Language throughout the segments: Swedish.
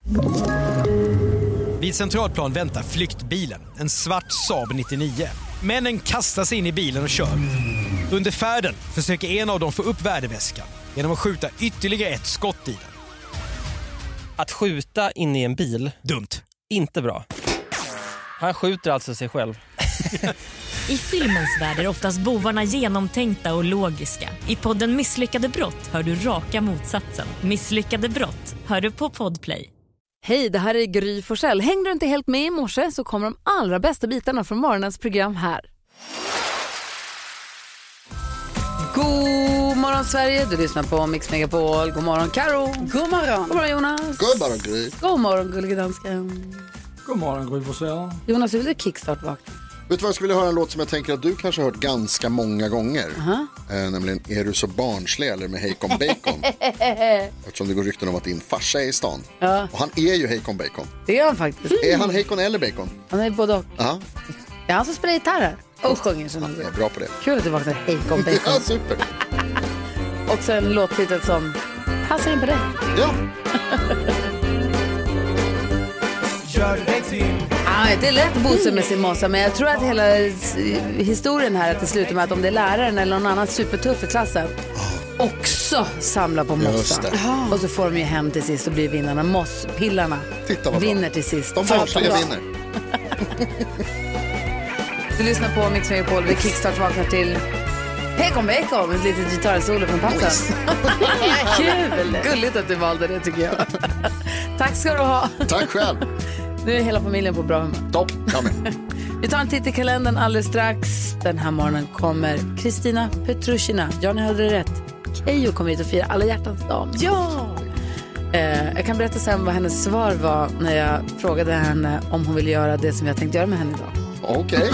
Vid Centralplan väntar flyktbilen, en svart Saab 99. Männen kastar sig in i bilen och kör. Under färden försöker en av dem få upp värdeväskan genom att skjuta ytterligare ett skott i den. Att skjuta in i en bil, dumt. Inte bra. Han skjuter alltså sig själv. I filmens värld är oftast bovarna genomtänkta och logiska. I podden Misslyckade brott hör du raka motsatsen. Misslyckade brott hör du på Podplay. Hej, det här är Gry Forssell. Hängde du inte helt med i morse så kommer de allra bästa bitarna från morgonens program här. God morgon Sverige, du lyssnar på Mix Megapol. God morgon Karo. God morgon. God morgon Jonas. God morgon Gry. God morgon Gullige Dansken. God morgon Gry Forssell. Jonas, vill du kickstart vakna? Vet du vad, jag skulle vilja höra en låt som jag tänker att du kanske har hört ganska många gånger. Nämligen Är du så barnslig eller med Heikon Bacon. Eftersom det går rykten om att din farsa är i stan. Ja. Och han är ju Heikon Bacon. Det är han faktiskt. Är han Heikon eller Bacon? Han är både och. Ja. Ja, han som spelar gitarr här. Och sjunger som Jag är bra på det. Kul att du vaknar Heikon Bacon. Ja, super. Också en låttitel som passar in på dig. Ja. Det är lätt Bosse med sin mossa, men jag tror att hela historien här att det slutar med att om det är läraren eller någon annan supertuff i klassen också samlar på mossa. Och så får de ju hem till sist och blir vinnarna. Mosspillarna vinner till sist. De barnsliga vinner. Du lyssnar på Mix Megapol. Vi kickstart vaknar till Heikon Bacon med ett litet gitarrsolo från passen. Kul! Gulligt att du valde det tycker jag. Tack ska du ha. Tack själv. Nu är hela familjen på bra humör. Topp, Vi tar en titt i kalendern alldeles strax. Den här morgonen kommer Kristina Petrushina. Ja, ni hade det rätt. Keyyo kommer hit och fira alla hjärtans dag. Ja! Jag kan berätta sen vad hennes svar var när jag frågade henne om hon ville göra det som jag tänkte göra med henne idag. Okej.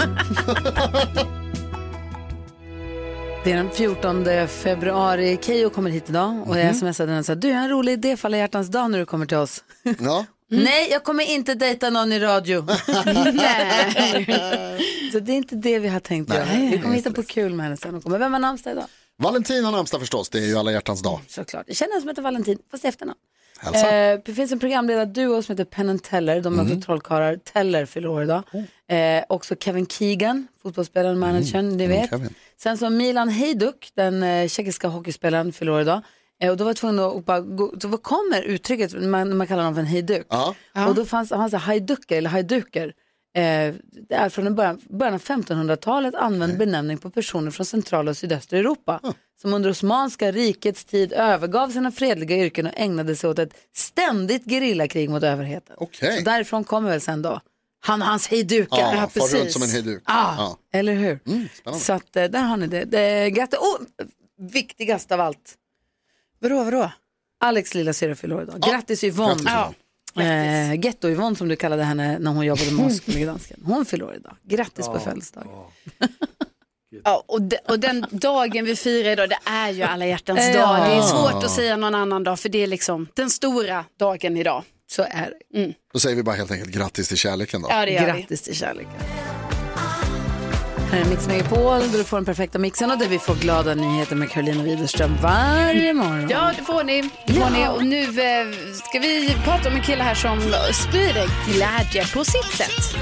Det är den 14 februari. Keyyo kommer hit idag och jag smsade henne och sa, du har en rolig idé för alla hjärtans dag när du kommer till oss. Ja. Nej, jag kommer inte dejta någon i radio. Nej. Så det är inte det vi har tänkt göra. Vi kommer hitta på kul med henne sen. Vem har namnsdag idag? Valentin har namnsdag förstås, det är ju alla hjärtans dag. Såklart, jag känner en som heter Valentin, fast efternamn. Det finns en programledarduo som heter Penn & Teller. De är också trollkarlar. Teller fyller år idag. Också Kevin Keegan, fotbollsspelaren, managern, ni vet. Sen så Milan Hajduk, den tjeckiska hockeyspelaren, fyller år idag. Och då var jag tvungen att bara då kommer uttrycket, man kallar dem för en hejduk. Och då fanns hajduker eller hajduker. Det är från början av 1500-talet använd benämning på personer från centrala och sydöstra Europa som under Osmanska rikets tid övergav sina fredliga yrken och ägnade sig åt ett ständigt gerillakrig mot överheten. Så därifrån kommer väl sen då hans hejdukar. Ja, far runt som en hejduk. Ja, eller hur? Så att där har ni det. Grattis. Viktigast av allt. Vadå? Alex lilla syra fyller år idag. Grattis Yvonne. Ghetto Yvonne som du kallade henne när hon jobbade med oss. Hon fyller år idag. Grattis på födelsedag. Ja, och den dagen vi firar idag, det är ju alla hjärtans dag. Det är svårt att säga någon annan dag, för det är liksom den stora dagen idag. Så är det. Då säger vi bara helt enkelt grattis till kärleken då. Ja, det gör grattis till kärleken. Här är Mix Megapol där du får den perfekta mixen och där vi får glada nyheter med Karolina Widerström varje morgon. Ja, det får ni. Och nu ska vi prata om en kille här som sprider glädje på sitt sätt.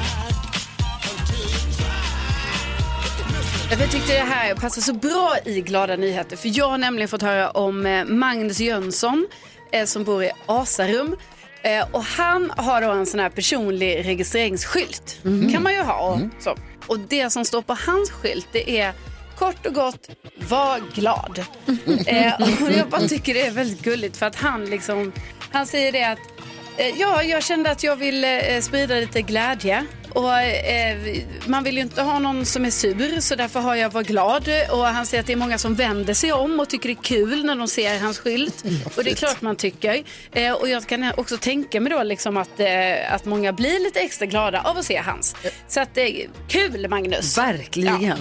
Jag tyckte det här passar så bra i glada nyheter, för jag har nämligen fått höra om Magnus Jönsson som bor i Asarum. Och han har då en sån här personlig registreringsskylt. Kan man ju ha. Så. Och det som står på hans skylt, det är kort och gott, var glad. Och jag bara tycker det är väldigt gulligt, för att han säger det att jag kände att jag vill sprida lite glädje. Och man vill ju inte ha någon som är sur, så därför har jag var glad. Och han säger att det är många som vänder sig om och tycker det är kul när de ser hans skylt. Och det är klart man tycker. Och jag kan också tänka mig då liksom att många blir lite extra glada av att se hans. Så att det är kul, Magnus. Verkligen. Ja.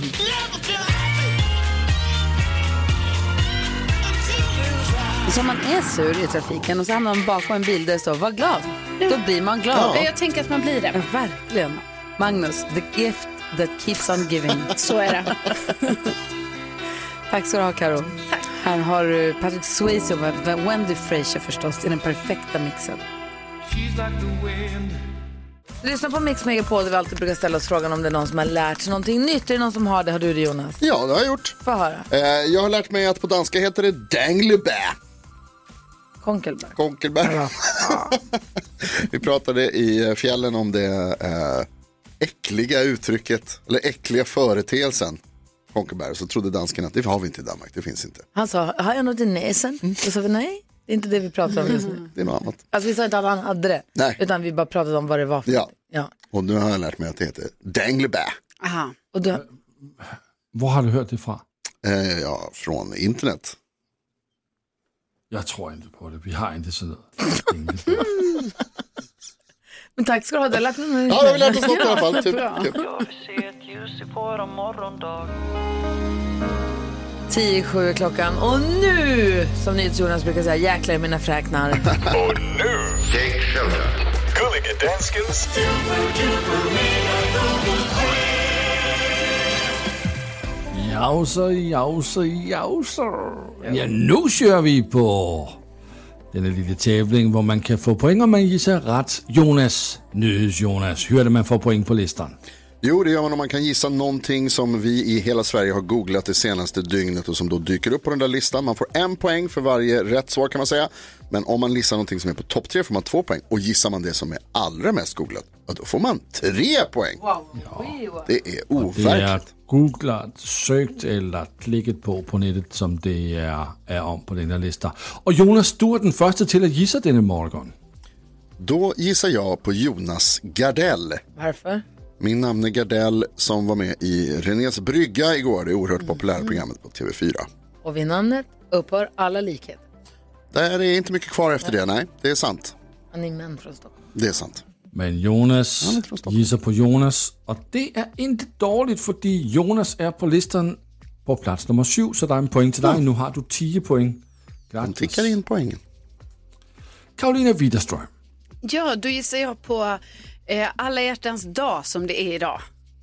Så man är sur i trafiken och så hamnar man bakom en bil där det står var glad. Då blir man glad. Ja. Jag tänker att man blir det. Ja, verkligen. Magnus, the gift that keeps on giving. Så är det. Tack ska du ha, Karo. Tack. Här har du Patrick Swayze och Wendy Frazier förstås i den perfekta mixen. Lyssna på Mix Megapol där vi alltid brukar ställa oss frågan om det är någon som har lärt sig någonting nytt. Är det någon som har det? Har du det, Jonas? Ja, det har jag gjort. Få höra. Jag har lärt mig att på danska heter det danglebä. Konkelbär. Konkelbär. Ja. Vi pratade i fjällen om det äckliga uttrycket, eller äckliga företeelsen. Konkelbär. Så trodde dansken att det har vi inte i Danmark, det finns inte. Han sa, har jag något i näsen? Då sa vi nej. Det är inte det vi pratar om just nu. Det är något annat. Alltså vi sa inte att han hade det. Nej. Utan vi bara pratade om vad det var för ja. Och nu har jag lärt mig att det heter danglebä. Aha. Och du... Var har du hört det ifrån? Ja, från internet. Jag tror inte på det. Vi har inte sådär. Men tack ska du ha. Det lärt mig. Ja, vi lärde oss något i alla fall. Typ. Jag vill se ett ljus i våran morgondag. 10:07 klockan. Och nu, som NyhetsJonas brukar säga, jäklar i mina fräknar. Och nu, Take Shelter. Gulliga Danskens Jauser. Ja, nu kör vi på denna lilla tävling, hvor man kan få poäng om man gissar rätt. Jonas, hur är det man får poäng på listan? Jo, det gör man om man kan gissa någonting som vi i hela Sverige har googlat det senaste dygnet och som då dyker upp på den där listan. Man får 1 poäng för varje rätt svar kan man säga. Men om man gissar någonting som är på topp 3 får man 2 poäng. Och gissar man det som är allra mest googlat, då får man 3 poäng. Wow. Ja, det är overkligt. Det är googlat, sökt eller klickat på nätet som det är om på den här listan. Och Jonas, du är den första till att gissa denna morgon. Då gissar jag på Jonas Gardell. Varför? Min namn är Gardell som var med i Renés brygga igår. Det oerhört populära programmet på TV4. Och vid namnet upphör alla likheter. Där är inte mycket kvar efter det, nej. Det är sant. Han är män från Stockholm. Det är sant. Men Jonas gissar på Jonas. Och det är inte dåligt, för Jonas är på listan på plats nummer 7. Så det är en poäng till dig. Nu har du 10 poäng. De tickar in poängen. Karolina Widerström. Ja, då gissar jag på alla hjärtans dag som det är idag.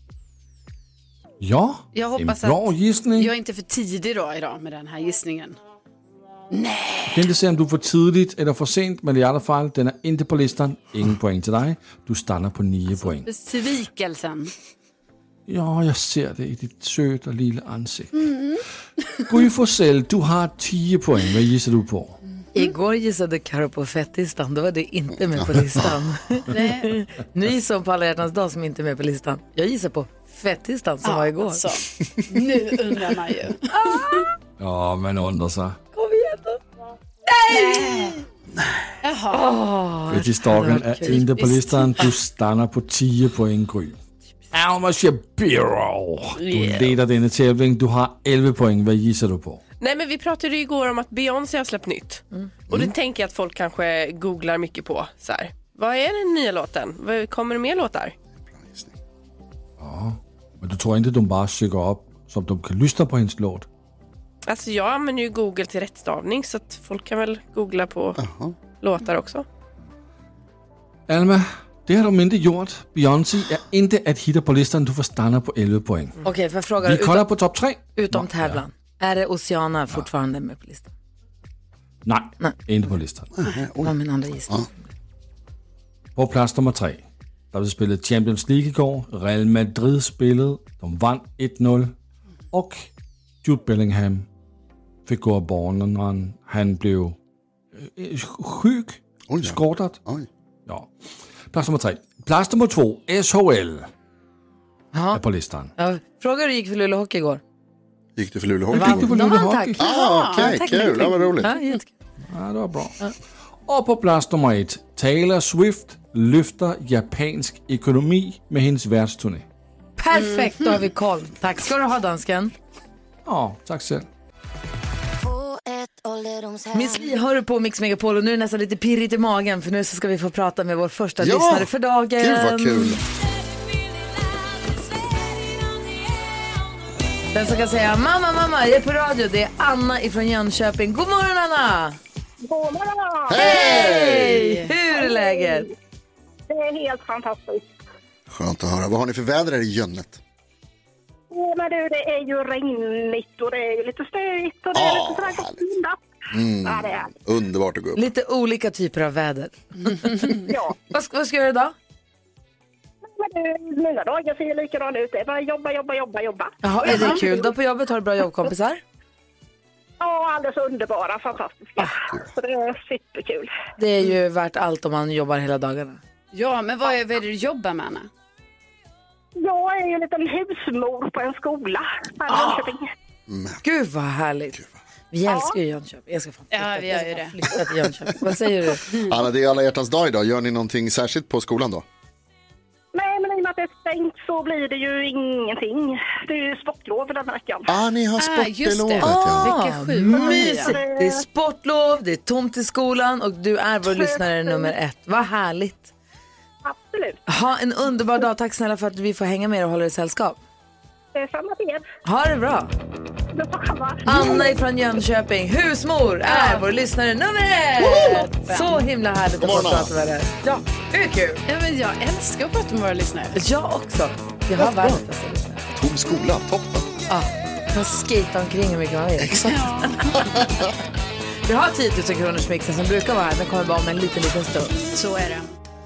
Ja, jag hoppas en bra gissning. Jag är inte för tidig då idag med den här gissningen. Nej. Jag kan inte säga om du är för tidigt eller för sent, men i alla fall, den är inte på listan. Ingen poäng till dig. Du stannar på 9 poäng. Besvikelsen. Ja, jag ser det i ditt söta lilla ansikte. Gry Forssell, du har 10 poäng. Vad gissar du på? Igår gissade Karo på fettistan, då var det inte med på listan. Ni som på alla hjärtans dag som inte är med på listan. Jag gissar på fettistan som var igår. Alltså, nu undrar man ju. Ja, man undrar sig. Kom igen då. Nej! Jaha. Fettisdagen är inte på listan. Du stannar på 10 poäng, Gry. Alma Shapiro. Du leder denna tävling. Du har 11 poäng. Vad gissar du på? Nej, men vi pratade ju igår om att Beyoncé har släppt nytt. Och det tänker jag att folk kanske googlar mycket på. Så här. Vad är den nya låten? Kommer det mer låtar? Ja, men du tror inte de bara söker upp så att de kan lyssna på hennes låt? Alltså jag använder ju Google till rättstavning, så att folk kan väl googla på låtar också. Alma, det har de inte gjort. Beyoncé är inte att hitta på listan. Du får stanna på 11 poäng. Okej, för jag frågar vi kollar på topp 3. Utom tävlan. Är det Oceana fortfarande med på listan? Nej, inte på listan. Vad min andra gissning? På plats nummer 3. Der blev spillet Champions League igår. Real Madrid spillede. De vann 1-0. Og Jude Bellingham fik gå af banen. Han blev sjuk. Skortet. Ja. Plats nummer 3. Plats nummer 2. SHL. Är på listan. Ja, frågar hur det gick för Luleå Hockey igår. Gick det för Luleå Hockey? Tack. Okej, kul. Det var roligt. Ja, det var bra. Och på plats nummer 1. Taylor Swift lyfter japansk ekonomi med hendes världsturné. Perfekt, då har vi koll. Tack ska du ha, dansken. Ja, tack själv. Miss Li hör på Mix Megapol och nu är det nästan lite pirrigt i magen, för nu så ska vi få prata med vår första lyssnare för dagen. Gud vad kul. Den som kan säga mamma, jag är på radio, det är Anna ifrån Jönköping. God morgon, Anna! God morgon! Hej! Hur är läget? Det är helt fantastiskt. Skönt att höra. Vad har ni för väder här i Jönnet? Men du, det är ju regnigt och det är lite stöigt och det är lite sådär gott. Ja, det är. Underbart att gå upp. Lite olika typer av väder. Ja. Vad ska du göra idag? Men mina dagar ser likadana ut. Det är bara jobba. Jaha, är det kul då på jobbet? Har du bra jobbkompisar? Ja, alldeles underbara, fantastiska. Så det är superkul. Det är ju värt allt om man jobbar hela dagarna. Ja, men vad är det du jobbar med, Anna? Jag är ju en liten husmor på en skola här i Jönköping. Gud vad härligt. Vi älskar ju Jönköping. Jag ska fan flytta till Jönköping. Vad säger du? Anna, det är alla hjärtans dag idag. Gör ni någonting särskilt på skolan då? Nej, men i och med att det är stängt så blir det ju ingenting. Det är ju sportlov den här veckan. Ni har sportlovet. Vecka 7. Mysigt. Det är sportlov, det är tomt i skolan och du är vår lyssnare nummer 1. Vad härligt. Absolut. Ha en underbar dag. Tack snälla för att vi får hänga med och hålla i sällskap. Det är samma till er. Ha det bra. Anna ifrån Jönköping, husmor, är vår lyssnare nummer 1. Så himla härligt att få prata med dig. Ja, hur kul? Ja, men jag älskar att prata med våra lyssnare. Jag också. Vi har världens bästa lyssnare. Tom skola, toppen. Ja, man skejtar omkring hur mycket man vill. Exakt. Vi har 10 000 kronors mixen som brukar vara här. Den kommer bara om en liten stund. Så är det.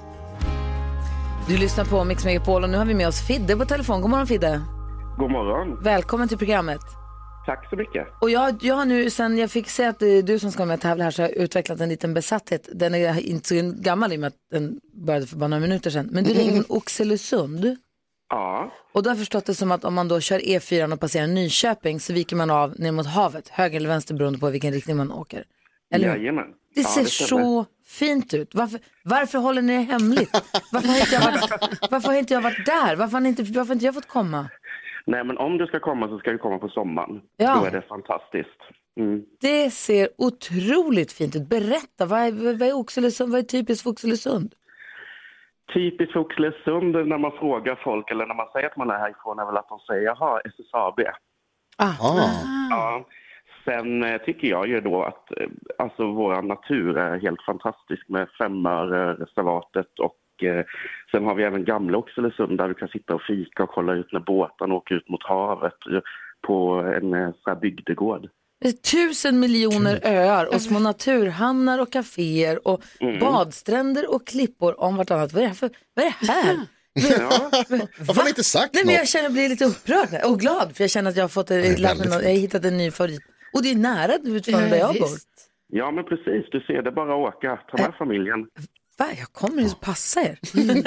Du lyssnar på Mix Megapol och nu har vi med oss Fidde på telefon. God morgon Fidde. God morgon. Välkommen till programmet. Tack så mycket. Och jag har nu, sen jag fick se att det är du som ska med och tävla här, så har jag utvecklat en liten besatthet. Den är inte så gammal i och med att den började för bara några minuter sedan. Men du ringer från Oxelösund. Ja. Och då har jag förstått det som att om man då kör E4 och passerar Nyköping så viker man av ner mot havet. Höger eller vänster beroende på vilken riktning man åker. Eller? Jajamän. Det ser så fint ut. Varför håller ni det hemligt? Varför har inte jag varit där? Varför har inte jag fått komma? Nej, men om du ska komma så ska du komma på sommaren. Ja. Då är det fantastiskt. Mm. Det ser otroligt fint ut. Berätta, vad är Oxelösund? Vad är typiskt för Oxelösund? Typiskt för Oxelösund när man frågar folk eller när man säger att man är härifrån är väl att de säger jaha, SSAB. Ja. Sen tycker jag ju då att alltså vår natur är helt fantastisk med Femörereservatet och sen har vi även gamla Oxelösund där du kan sitta och fika och kolla ut när båtarna åker ut mot havet på en så här bygdegård. Det är 1000 miljoner öar och små naturhamnar och kaféer och badstränder och klippor om vartannat. Vad är det här? Varför har ni inte sagt Nej, något? men jag känner bli lite upprörd och glad för jag känner att jag har fått jag har hittat en ny favorit. Och det är nära utifrån där jag bor. Ja, men precis. Du ser det bara åka. Ta med familjen. Jag kommer ju passa er.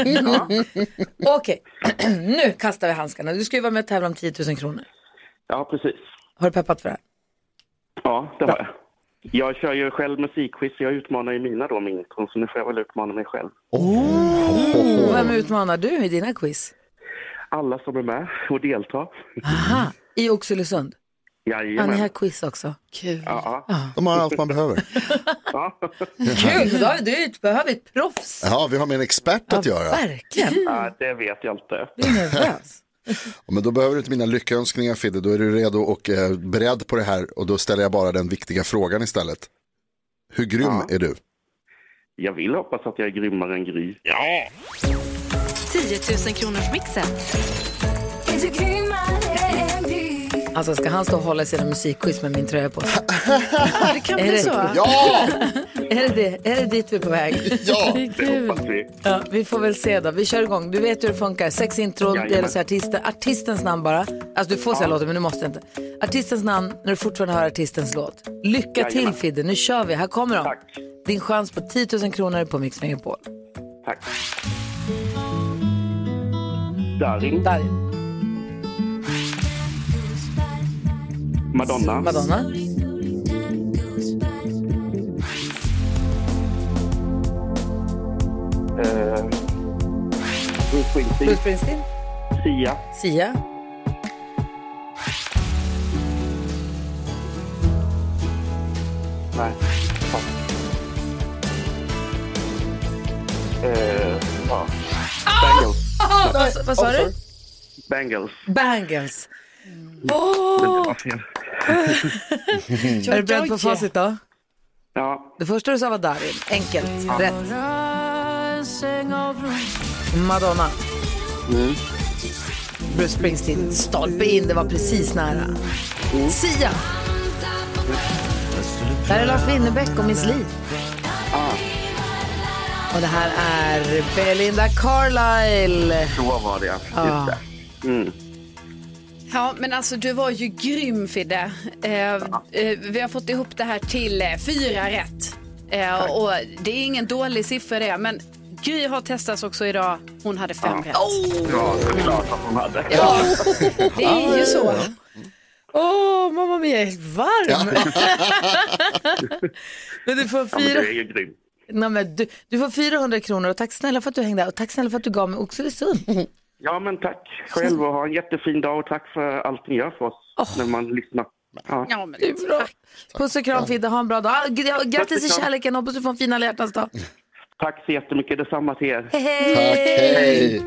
Okej, nu kastar vi handskarna. Du ska ju vara med och tävla om 10 000 kronor. Ja, precis. Har du peppat för det här? Ja, det har jag. Jag kör ju själv musikquiz. Jag utmanar ju mina då med intron, så nu får jag väl utmana mig själv. Vem utmanar du i dina quiz? Alla som är med och deltar. Aha, i Oxelösund? Jajamän. Ni har quiz också. Kul. Ja. De har allt man behöver. Kul, då behöver vi ett proffs. Ja, vi har med en expert att göra. Verkligen. Ja, det vet jag inte. Du är nervös. Men då behöver du inte mina lyckönskningar, Fidde. Då är du redo och beredd på det här. Och då ställer jag bara den viktiga frågan istället. Hur grym är du? Jag vill hoppas att jag är grymmare än Gry. Ja! 10 000 kronors mixen. Alltså ska han stå och hålla sina musikquiz med min tröja på sig? Det kan bli så. Ja! Är det dit vi är på väg? Ja, det hoppas vi. Ja, vi får väl se då. Vi kör igång. Du vet hur det funkar. 6 intro, det är så artistens namn bara. Alltså du får säga låten men du måste inte. Artistens namn när du fortfarande hör artistens låt. Lycka till Fidde, nu kör vi. Här kommer de. Tack. Din chans på 10 000 kronor på Mix Megapol. Tack. Darin. Madonna. Bruce Springsteen. Sia. Nej. Bangles. Vad sa du? Bangles. Men det var fel. Är du beredd på facit då? Ja. Det första du sa var Darin. Enkelt. Rätt. Madonna. Bruce Springsteen. Stolpe in. Det var precis nära. Sia. Där är Lars Winnerbäck och Miss Li. Och det här är Belinda Carlisle. Så var det, just det. Mm. Ja, men alltså du var ju grym, Fidde. Vi har fått ihop det här till 4 rätt. Och det är ingen dålig siffra det, men Gry har testats också idag. Hon hade 5 rätt. Ja, det är klart att hon hade. Ja, det är ju så. Mamma mia, jag är helt varm. Men du får 4... Ja, men det är grymt. Nej, men du får 400 kronor och tack snälla för att du hängde och tack snälla för att du gav mig Oxelösund. Ja, men tack själv och ha en jättefin dag och tack för allt ni gör för oss när man lyssnar. Ja, men det är bra. Puss och kram, Fidde, ha en bra dag. Grattis i kärleken, hoppas du får en fin alla hjärtans dag. Tack så jättemycket, detsamma till er. Hej. Tack, hej.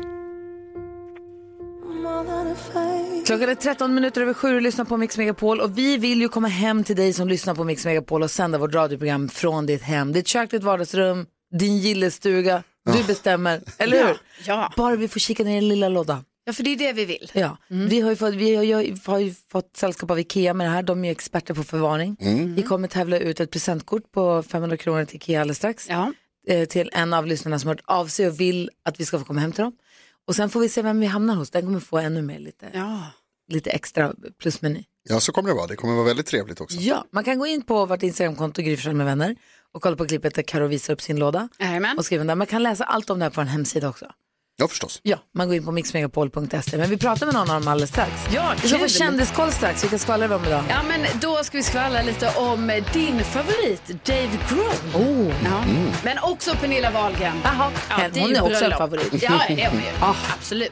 Klockan är 13:07 och lyssnar på Mix Megapol och vi vill ju komma hem till dig som lyssnar på Mix Megapol och sända vårt radioprogram från ditt hem. Ditt kök, ditt vardagsrum, din gillestuga. Du bestämmer, eller hur? Ja. Bara vi får kika ner i den lilla lådan. Ja, för det är det vi vill. Ja. Vi har ju fått sällskap av Ikea med det här. De är ju experter på förvaring. Vi kommer tävla ut ett presentkort på 500 kronor till Ikea alldeles strax. Ja. Till en av lyssnarna som har hört av sig och vill att vi ska få komma hem till dem. Och sen får vi se vem vi hamnar hos. Den kommer få ännu mer lite extra plusmeny. Ja, så kommer det vara. Det kommer vara väldigt trevligt också. Ja, man kan gå in på vårt Instagramkonto Gry Forssell med vänner och kolla på klippet där Karo visar upp sin låda. Amen. Och skriver där. Man kan läsa allt om det här på en hemsida också. Ja, förstås. Ja, man går in på mixmegapol.se. Men vi pratar med någon av dem alldeles strax. Ja, vi ska få kändiskoll strax. Vilka skvallrar vi om idag? Ja, men då ska vi skvallra lite om din favorit, Dave Grohl. Men också Pernilla Wahlgren. Jaha, ja, hon är också en favorit. Ja, det är hon ju. Absolut.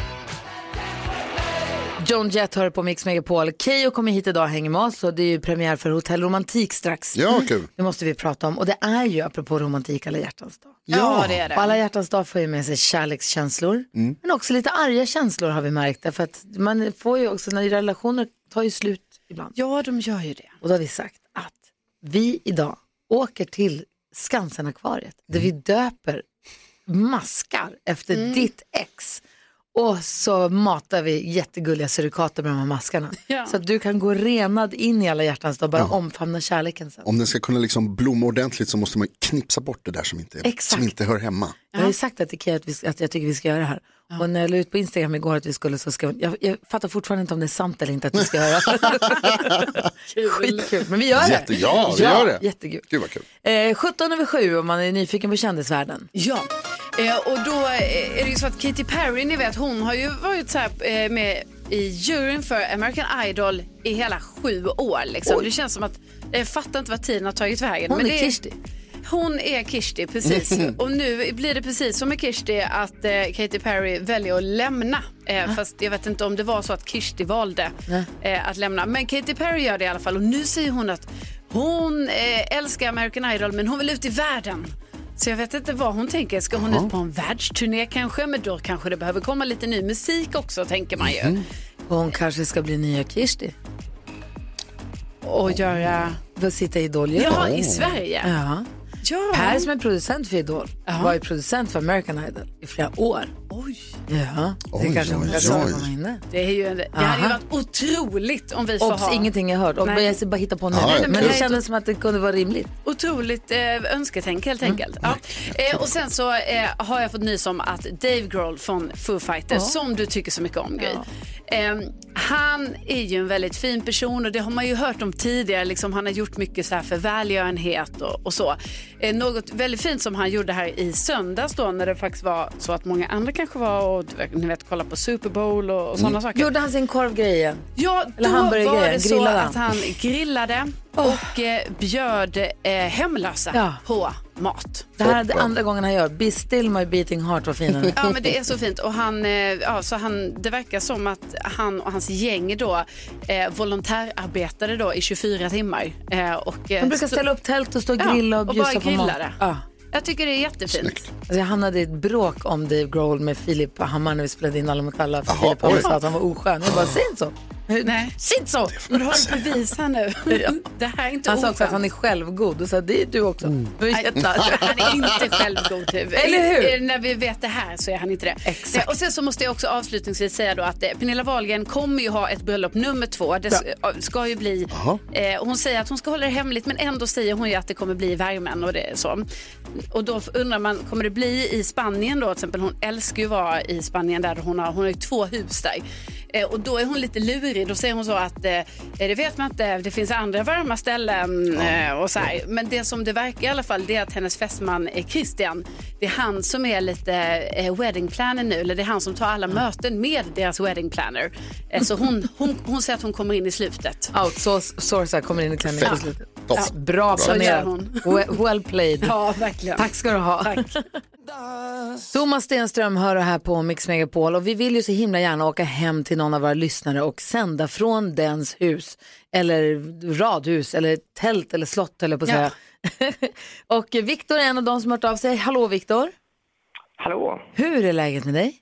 John Jett hör på Mix Megapol. Keyyo kommer hit idag och hänger med oss och det är ju premiär för Hotell Romantik strax. Ja, kul. Det måste vi prata om och det är ju apropå romantik alla hjärtans dag. Ja, det är det. Och alla hjärtans dag får ju med sig kärlekskänslor. Men också lite arga känslor har vi märkt. För att man får ju också, när relationer tar ju slut ibland. Ja, de gör ju det. Och då har vi sagt att vi idag åker till Skansen-akvariet. Där vi döper maskar efter ditt ex. Och så matar vi jättegulliga surikater med de här maskarna. Ja. Så att du kan gå renad in i alla hjärtans och bara omfamna kärleken sen. Om den ska kunna liksom blomma ordentligt så måste man knipsa bort det där som inte hör hemma. Jag har ju sagt att jag tycker vi ska göra det här. Ja. Och när jag la ut på Instagram igår att vi skulle så ska jag fattar fortfarande inte om det är sant eller inte att vi ska göra det. Skitkul. Men vi gör det. Vi gör det. Jättekul. Gud vad kul. 17:07 om man är nyfiken på kändisvärlden. Ja. Och då är det ju så att Katy Perry, ni vet, hon har ju varit så här, med i juryn för American Idol i hela 7 år. Liksom. Det känns som att, jag fattar inte vad tiden har tagit vägen. Hon är Kirsti. Hon är Kirsti, precis. Och nu blir det precis som med Kirsti att Katy Perry väljer att lämna. Fast jag vet inte om det var så att Kirsti valde att lämna. Men Katy Perry gör det i alla fall. Och nu säger hon att hon älskar American Idol men hon vill ut i världen. Så jag vet inte vad hon tänker. Ska hon ut på en världsturné kanske? Men då kanske det behöver komma lite ny musik också, tänker man ju. Hon kanske ska bli nya Kirsti. Och göra... Sitta i Idol. Ja, i Sverige. Ja. Per som är producent för Idol var ju producent för American Idol i flera år. Oj. Ja, det kanske hon kan komma inne. Det är ju det hade ju varit otroligt om vi får ha. Ingenting jag hört. Och jag ska bara hitta på nu. Men det kändes som att det kunde vara rimligt. Otroligt önsketänk helt enkelt. Och sen så har jag fått nys om att Dave Grohl från Foo Fighters, som du tycker så mycket om, Gry. Han är ju en väldigt fin person och det har man ju hört om tidigare. Liksom, han har gjort mycket så här för välgörenhet och så. Något väldigt fint som han gjorde här i söndags då, när det faktiskt var så att många andra kanske var och ni vet, kolla på Super Bowl och sådana saker. Gjorde han sin korvgrejen? Ja, då var det så att han grillade och bjöd hemlösa på mat. Det här är det andra gången han gör. Be still my beating heart, var finare. Ja, men det är så fint. Och det verkar som att han och hans gäng då volontärarbetade då i 24 timmar. De brukar ställa upp tält och stå och grilla och bjussa på mat. Jag tycker det är jättefint. Alltså, jag hamnade i ett bråk om Dave Grohl med Filip Hammar när vi spelade in Alla mot alla. För Filip sa att han var oskön. Jag bara, säg inte så. Nej. Sitt så! Men har du bevis här nu? Det här är inte Han sa också att han är självgod och sa det är du också. Han är inte självgod. Eller hur? När vi vet det här så är han inte det. Exakt. Och sen så måste jag också avslutningsvis säga då att Pernilla Wahlgren kommer ju ha ett bröllop nummer 2. Det ska ju bli, hon säger att hon ska hålla det hemligt, men ändå säger hon ju att det kommer bli i värmen och det är så. Och då undrar man, kommer det bli i Spanien då till exempel? Hon älskar ju vara i Spanien där hon har ju 2 hus där. Och då är hon lite lurig. Då säger hon så att det vet man inte, det finns andra varma ställen och så här. Men det som det verkar i alla fall, det är att hennes fästman är Christian. Det är han som är lite wedding planner nu, eller det är han som tar alla möten med deras wedding planner. Så hon säger att hon kommer in i slutet. Outsourcar kommer in i klänningen i slutet. Ja. Bra planerat. Well played. Ja, verkligen. Tack ska du ha. Tack. Thomas Stenström hör här på Mix Megapol och vi vill ju så himla gärna åka hem till någon av våra lyssnare och sända från dens hus eller radhus eller tält eller slott eller på att säga. Och Viktor är en av de som har hört av sig. Hallå Viktor. Hallå. Hur är läget med dig?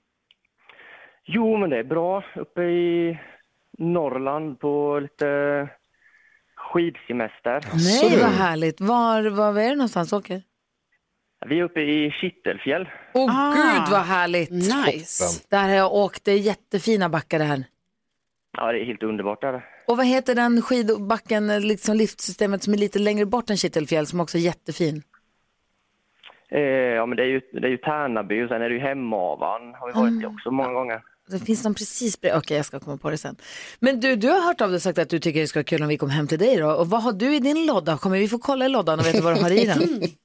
Jo, men det är bra. Uppe i Norrland på lite skidsemester. Nej, vad härligt. Var är det någonstans åker? Vi är uppe i Kittelfjäll. Gud vad härligt. Nice. Där har jag åkt, det är jättefina backar där. Ja, det är helt underbart där. Och vad heter den skidbacken, liksom liftsystemet som är lite längre bort än Kittelfjäll som också är jättefin? Ja, men det är ju Tärnaby och sen är det ju Hemavan. Har vi varit i också många gånger. Det finns någon precis bredvid. Okej, jag ska komma på det sen. Men du har hört av dig sagt att du tycker det ska vara kul om vi kommer hem till dig då. Och vad har du i din låda? Kommer vi få kolla i lådan och veta vad du har i den?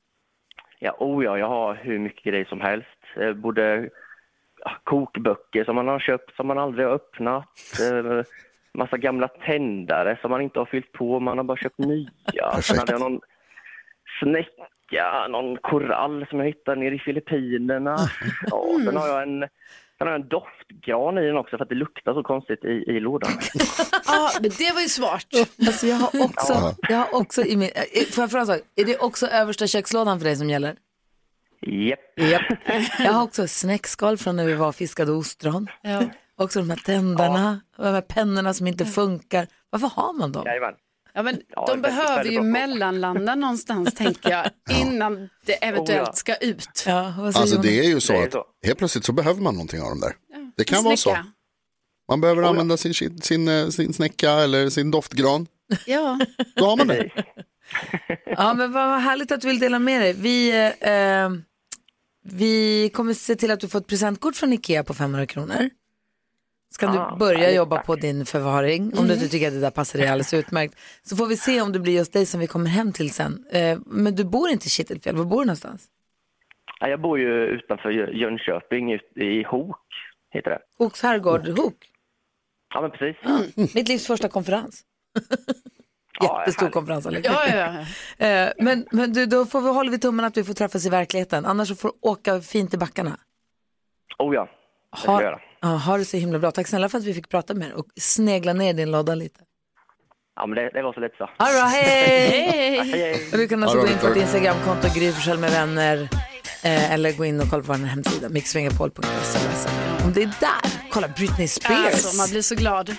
Ja, jag har hur mycket grejer som helst. Både kokböcker som man har köpt som man aldrig har öppnat. Massa gamla tändare som man inte har fyllt på. Man har bara köpt nya. Sen hade jag någon snäcka, någon korall som jag hittade nere i Filippinerna. Ja, sen har jag en doftgran i den också för att det luktar så konstigt i lådan. Ja, men det var ju smart. Alltså jag har också i min... Får jag fråga en sak? Är det också översta kökslådan för dig som gäller? Japp. Jag har också snäckskal från när vi var fiskade ostron. Ja. Också de här tändarna, de här pennorna som inte funkar. Varför har man dem? Jajamän. Ja, men de behöver ju mellanlanda någonstans, tänker jag, innan det eventuellt ska ut. Ja, alltså det är ju så att helt plötsligt så behöver man någonting av dem där. Ja. Det kan vara så. Man behöver använda sin snäcka eller sin doftgran. Ja. Då har man det. Ja, men vad härligt att du vill dela med dig. Vi kommer se till att du får ett presentkort från Ikea på 500 kronor. Ska du börja jobba på din förvaring, om du inte tycker att det där passar dig alldeles utmärkt. Så får vi se om det blir just dig som vi kommer hem till sen. Men du bor inte i Kittelfjäll, var bor du någonstans? Ja, jag bor ju utanför Jönköping, i Hok heter det. Hoks herrgård, Hok? Ja, men precis. Mitt livs första konferens. Jättestor konferens. Ja. Men du, då håller vi tummen att vi får träffas i verkligheten. Annars så får du åka fint i backarna. Oh ja, det ska jag göra. Har det så himla bra. Tack snälla för att vi fick prata med dig och snegla ner din låda lite. Ja, men det var så lätt så. All right, hej! Och du kan alltså gå in på ett Instagramkonto, Gry Forssell med vänner, eller gå in och kolla på vår hemsida, mixfingerpol.se. Om det är där, kolla Britney Spears. Alltså, man blir så glad.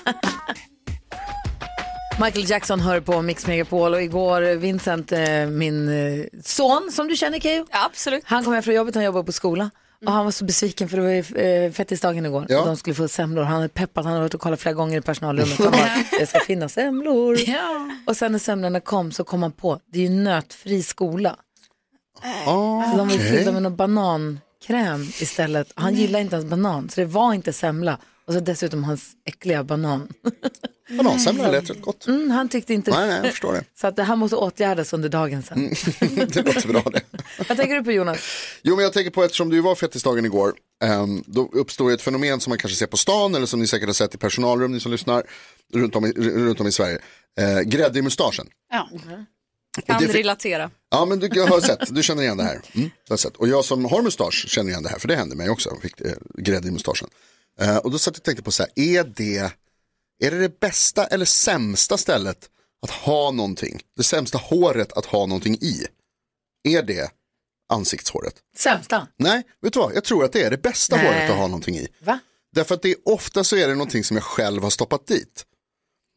Michael Jackson hör på Mix Megapol och igår Vincent, min son som du känner, Keyyo. Ja, absolut. Han kom här från jobbet, han jobbar på skola. Och han var så besviken för det var ju fettisdagen igår. Ja. Och de skulle få semlor. Han hade peppat, han hade varit och kollat flera gånger i personalrummet. Han bara, det ska finnas semlor. Ja. Och sen när semlorna kom så kom han på, det är ju nötfri skola. Så de var fyllda med någon banankräm istället. Han gillar inte ens banan, så det var inte semla. Och så dessutom hans äckliga banan. Banansemla lät rätt gott. Han tyckte inte. Nej, jag förstår det. Så att det här måste åtgärdas under dagen sen. Det låter bra det. Vad tänker du på, Jonas? Jo, men jag tänker på, eftersom du var fettisdagen igår, då uppstår ju ett fenomen som man kanske ser på stan eller som ni säkert har sett i personalrum, ni som lyssnar runt om i Sverige. Grädde i mustaschen. Ja. Kan relatera. Ja, men du har sett, du känner igen det här. Du har sett. Och jag som har mustasch känner igen det här, för det hände mig också. Jag fick grädde i mustaschen. Och då satt jag och tänkte på så här, är det bästa eller sämsta stället att ha någonting? Det sämsta håret att ha någonting i? Är det ansiktshåret? Sämsta? Nej, vet du vad? Jag tror att det är det bästa håret att ha någonting i. Va? Därför att ofta så är det någonting som jag själv har stoppat dit.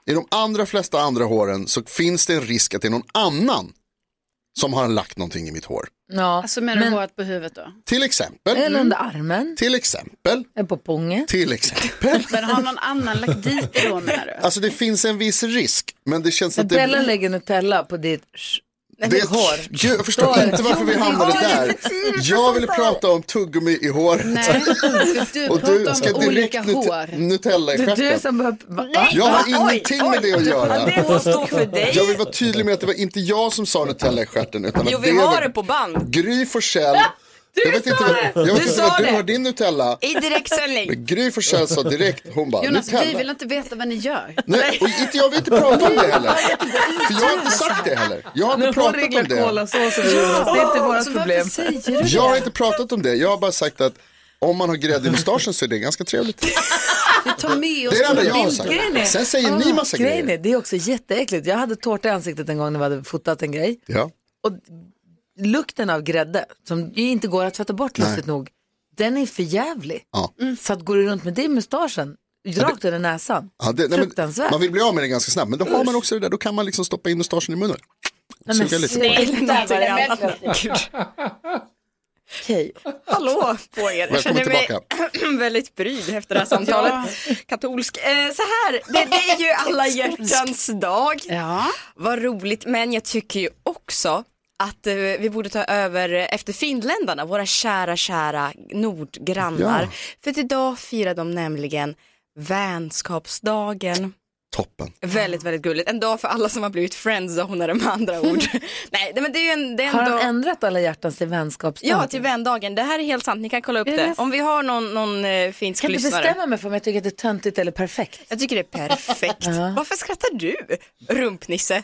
I de allra flesta andra håren så finns det en risk att det är någon annan som har lagt någonting i mitt hår. Ja, alltså menar du håret på huvudet då? Till exempel. Eller under armen. Till exempel. Eller på pången. Till exempel. Men har någon annan lagt dit det då, menar du? Alltså det finns en viss risk. Men det känns att Bella lägger Nutella på ditt hår. Jag förstår inte varför vi hamnade där. Jag ville prata om tuggummi i håret. Nej, du och du ska om direkt olika hår. Nutella i stjärten. Du som jag har ingenting med det att göra. Det får stå för dig. Jag vill vara tydlig med att det var inte jag som sa Nutella i stjärten. Utan jo, vi har det på band. Gry Forssell. Jag vet inte vad du har din Nutella. I direktsändning. Men Gry Forssell sa direkt, hon bara Jonas, Nutella. vi vill inte veta vad ni gör. Nej, och inte jag vill inte prata om det heller. För jag har inte sagt det heller. Jag har inte pratat om det. Det är inte vårt problem. Jag har inte pratat om det. Jag har bara sagt att om man har grädde i mustaschen så är det ganska trevligt. Vi tar med oss det är det jag har sagt. Sen säger ni massa grejer. Det är också jätteäckligt. Jag hade tårta i ansiktet en gång när vi hade fotat en grej. Ja. Och lukten av grädde, som ju inte går att tvätta bort lustigt nog, den är för jävlig. Ja. Så att går du runt med det i mustaschen, rakt över näsan, fruktansvärt. Man vill bli av med det ganska snabbt, men då har man också det där, då kan man liksom stoppa in mustaschen i munnen. Suga lite. Okej. Hallå på er. Jag känner mig väldigt brydd efter det här samtalet. Katolsk. Så här, det är ju alla hjärtans dag. Ja. Vad roligt, men jag tycker ju också att vi borde ta över efter finländarna, våra kära nordgrannar. Ja. För idag firar de nämligen vänskapsdagen. Toppen. Väldigt, väldigt gulligt. En dag för alla som har blivit friendzonade med andra ord. Nej, men det är ju en har de ändrat alla hjärtans till vänskapsdagen? Ja, till vändagen. Det här är helt sant. Ni kan kolla upp det. Om vi har någon finsk kan lyssnare. Kan du bestämma mig för om jag tycker att det är töntigt eller perfekt? Jag tycker det är perfekt. Varför skrattar du, rumpnisse?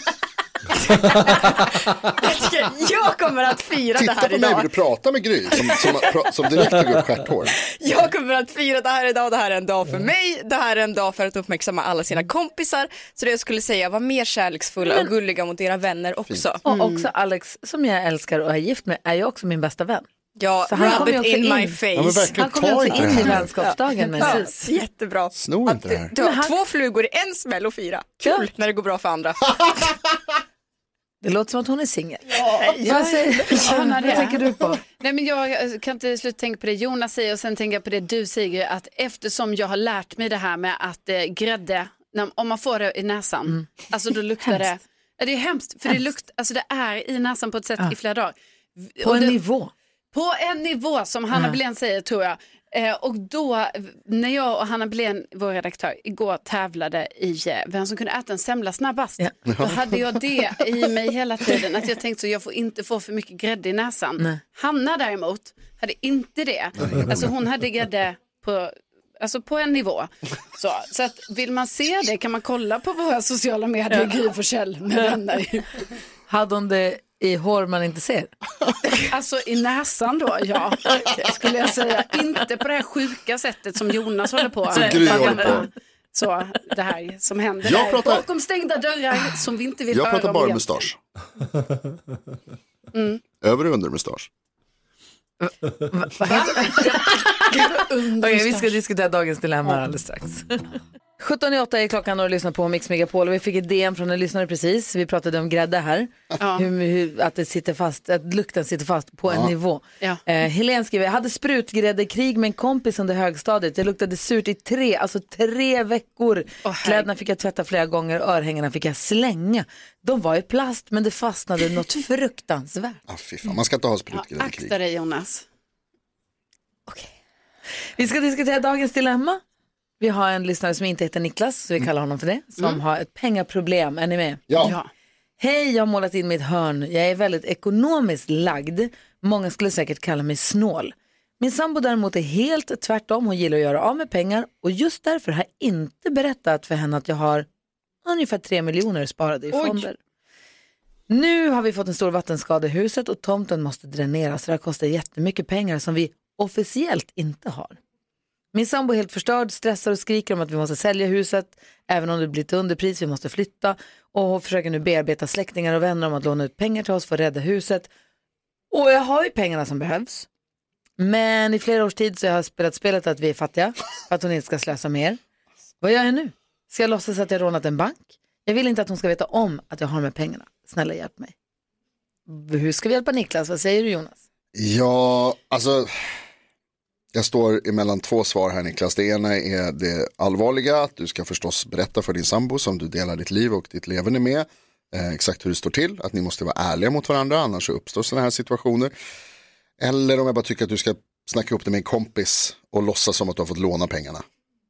jag kommer att fira det här idag. Titta på mig, vill du prata med Gry som direkt tog upp stjärthår. Jag kommer att fira det här idag. Det här är en dag för mig. Det här är en dag för att uppmärksamma alla sina kompisar. Så det jag skulle säga, var mer kärleksfulla och gulliga mot era vänner också. Och också Alex, som jag älskar och är gift med, är ju också min bästa vän. Ja, rub it in my face. Ja, han kommer också in i vänskapsdagen. Ja, jättebra. Sno inte det här. Du har 2 flugor i en smäll och fira. Kul när det går bra för andra. Det låter som att hon är singel. Vad tänker du på? Nej, men jag kan inte sluta tänka på det Jonas säger och sen tänka jag på det du säger, att eftersom jag har lärt mig det här med att grädde, om man får det i näsan, alltså då luktar det. Ja, det är hemskt, för det luktar, alltså det är i näsan på ett sätt i flera dagar. På en nivå. På en nivå som Hanna Belén säger, tror jag. Och då, när jag och Hanna Belén, vår redaktör, igår tävlade i vem som kunde äta en semla snabbast, då hade jag det i mig hela tiden, att jag tänkte så jag får inte få för mycket grädde i näsan. Nej. Hanna däremot hade inte det. Alltså hon hade grädde på en nivå. Så att vill man se det kan man kolla på våra sociala medier, Gry Forssell med vänner. Hade hon det i hår man inte ser? Alltså i näsan då, ja. Skulle jag säga. Inte på det här sjuka sättet som Jonas håller på. Så det här som händer där. Bakom stängda dörrar som vi inte vill höra om. Jag pratar bara mustasch. Över och under mustasch. Okej, vi ska diskutera dagens dilemma alldeles strax. 17:08 är klockan och lyssnar på Mix Megapol och vi fick ett DM från en lyssnare precis. Vi pratade om grädde här. Att det sitter fast, att lukten sitter fast på en nivå. Helene skriver, jag hade sprutgräddekrig med en kompis under högstadiet. Det luktade surt i 3 veckor. Kläderna fick jag tvätta flera gånger, örhängena fick jag slänga. De var i plast men det fastnade något fruktansvärt. Fy fan, man ska inte ha sprutgräddekrig. Akta dig Jonas. Okej. Vi ska diskutera dagens dilemma. Vi har en lyssnare som inte heter Niklas, så vi kallar honom för det, som har ett pengaproblem. Är ni med? Ja. Hej, jag har målat in mitt hörn. Jag är väldigt ekonomiskt lagd. Många skulle säkert kalla mig snål. Min sambo däremot är helt tvärtom. Hon gillar att göra av med pengar. Och just därför har jag inte berättat för henne att jag har ungefär 3 miljoner sparade i fonder. Nu har vi fått en stor vattenskada i huset och tomten måste dräneras. Det här kostar jättemycket pengar som vi officiellt inte har. Min sambo är helt förstörd, stressar och skriker om att vi måste sälja huset, även om det blir ett underpris, vi måste flytta, och försöker nu bearbeta släktingar och vänner om att låna ut pengar till oss för att rädda huset. Och jag har ju pengarna som behövs, men i flera års tid så har jag spelat spelet att vi är fattiga för att hon inte ska slösa mer. Vad gör jag nu? Ska jag låtsas att jag rånat en bank? Jag vill inte att hon ska veta om att jag har med pengarna. Snälla hjälp mig. Hur ska vi hjälpa Niklas? Vad säger du, Jonas? Ja, alltså jag står emellan 2 svar här, Niklas. Det ena är det allvarliga, att du ska förstås berätta för din sambo som du delar ditt liv och ditt levande med exakt hur det står till, att ni måste vara ärliga mot varandra, annars så uppstår sådana här situationer. Eller om jag bara tycker att du ska snacka upp det med en kompis och låtsas som att du har fått låna pengarna.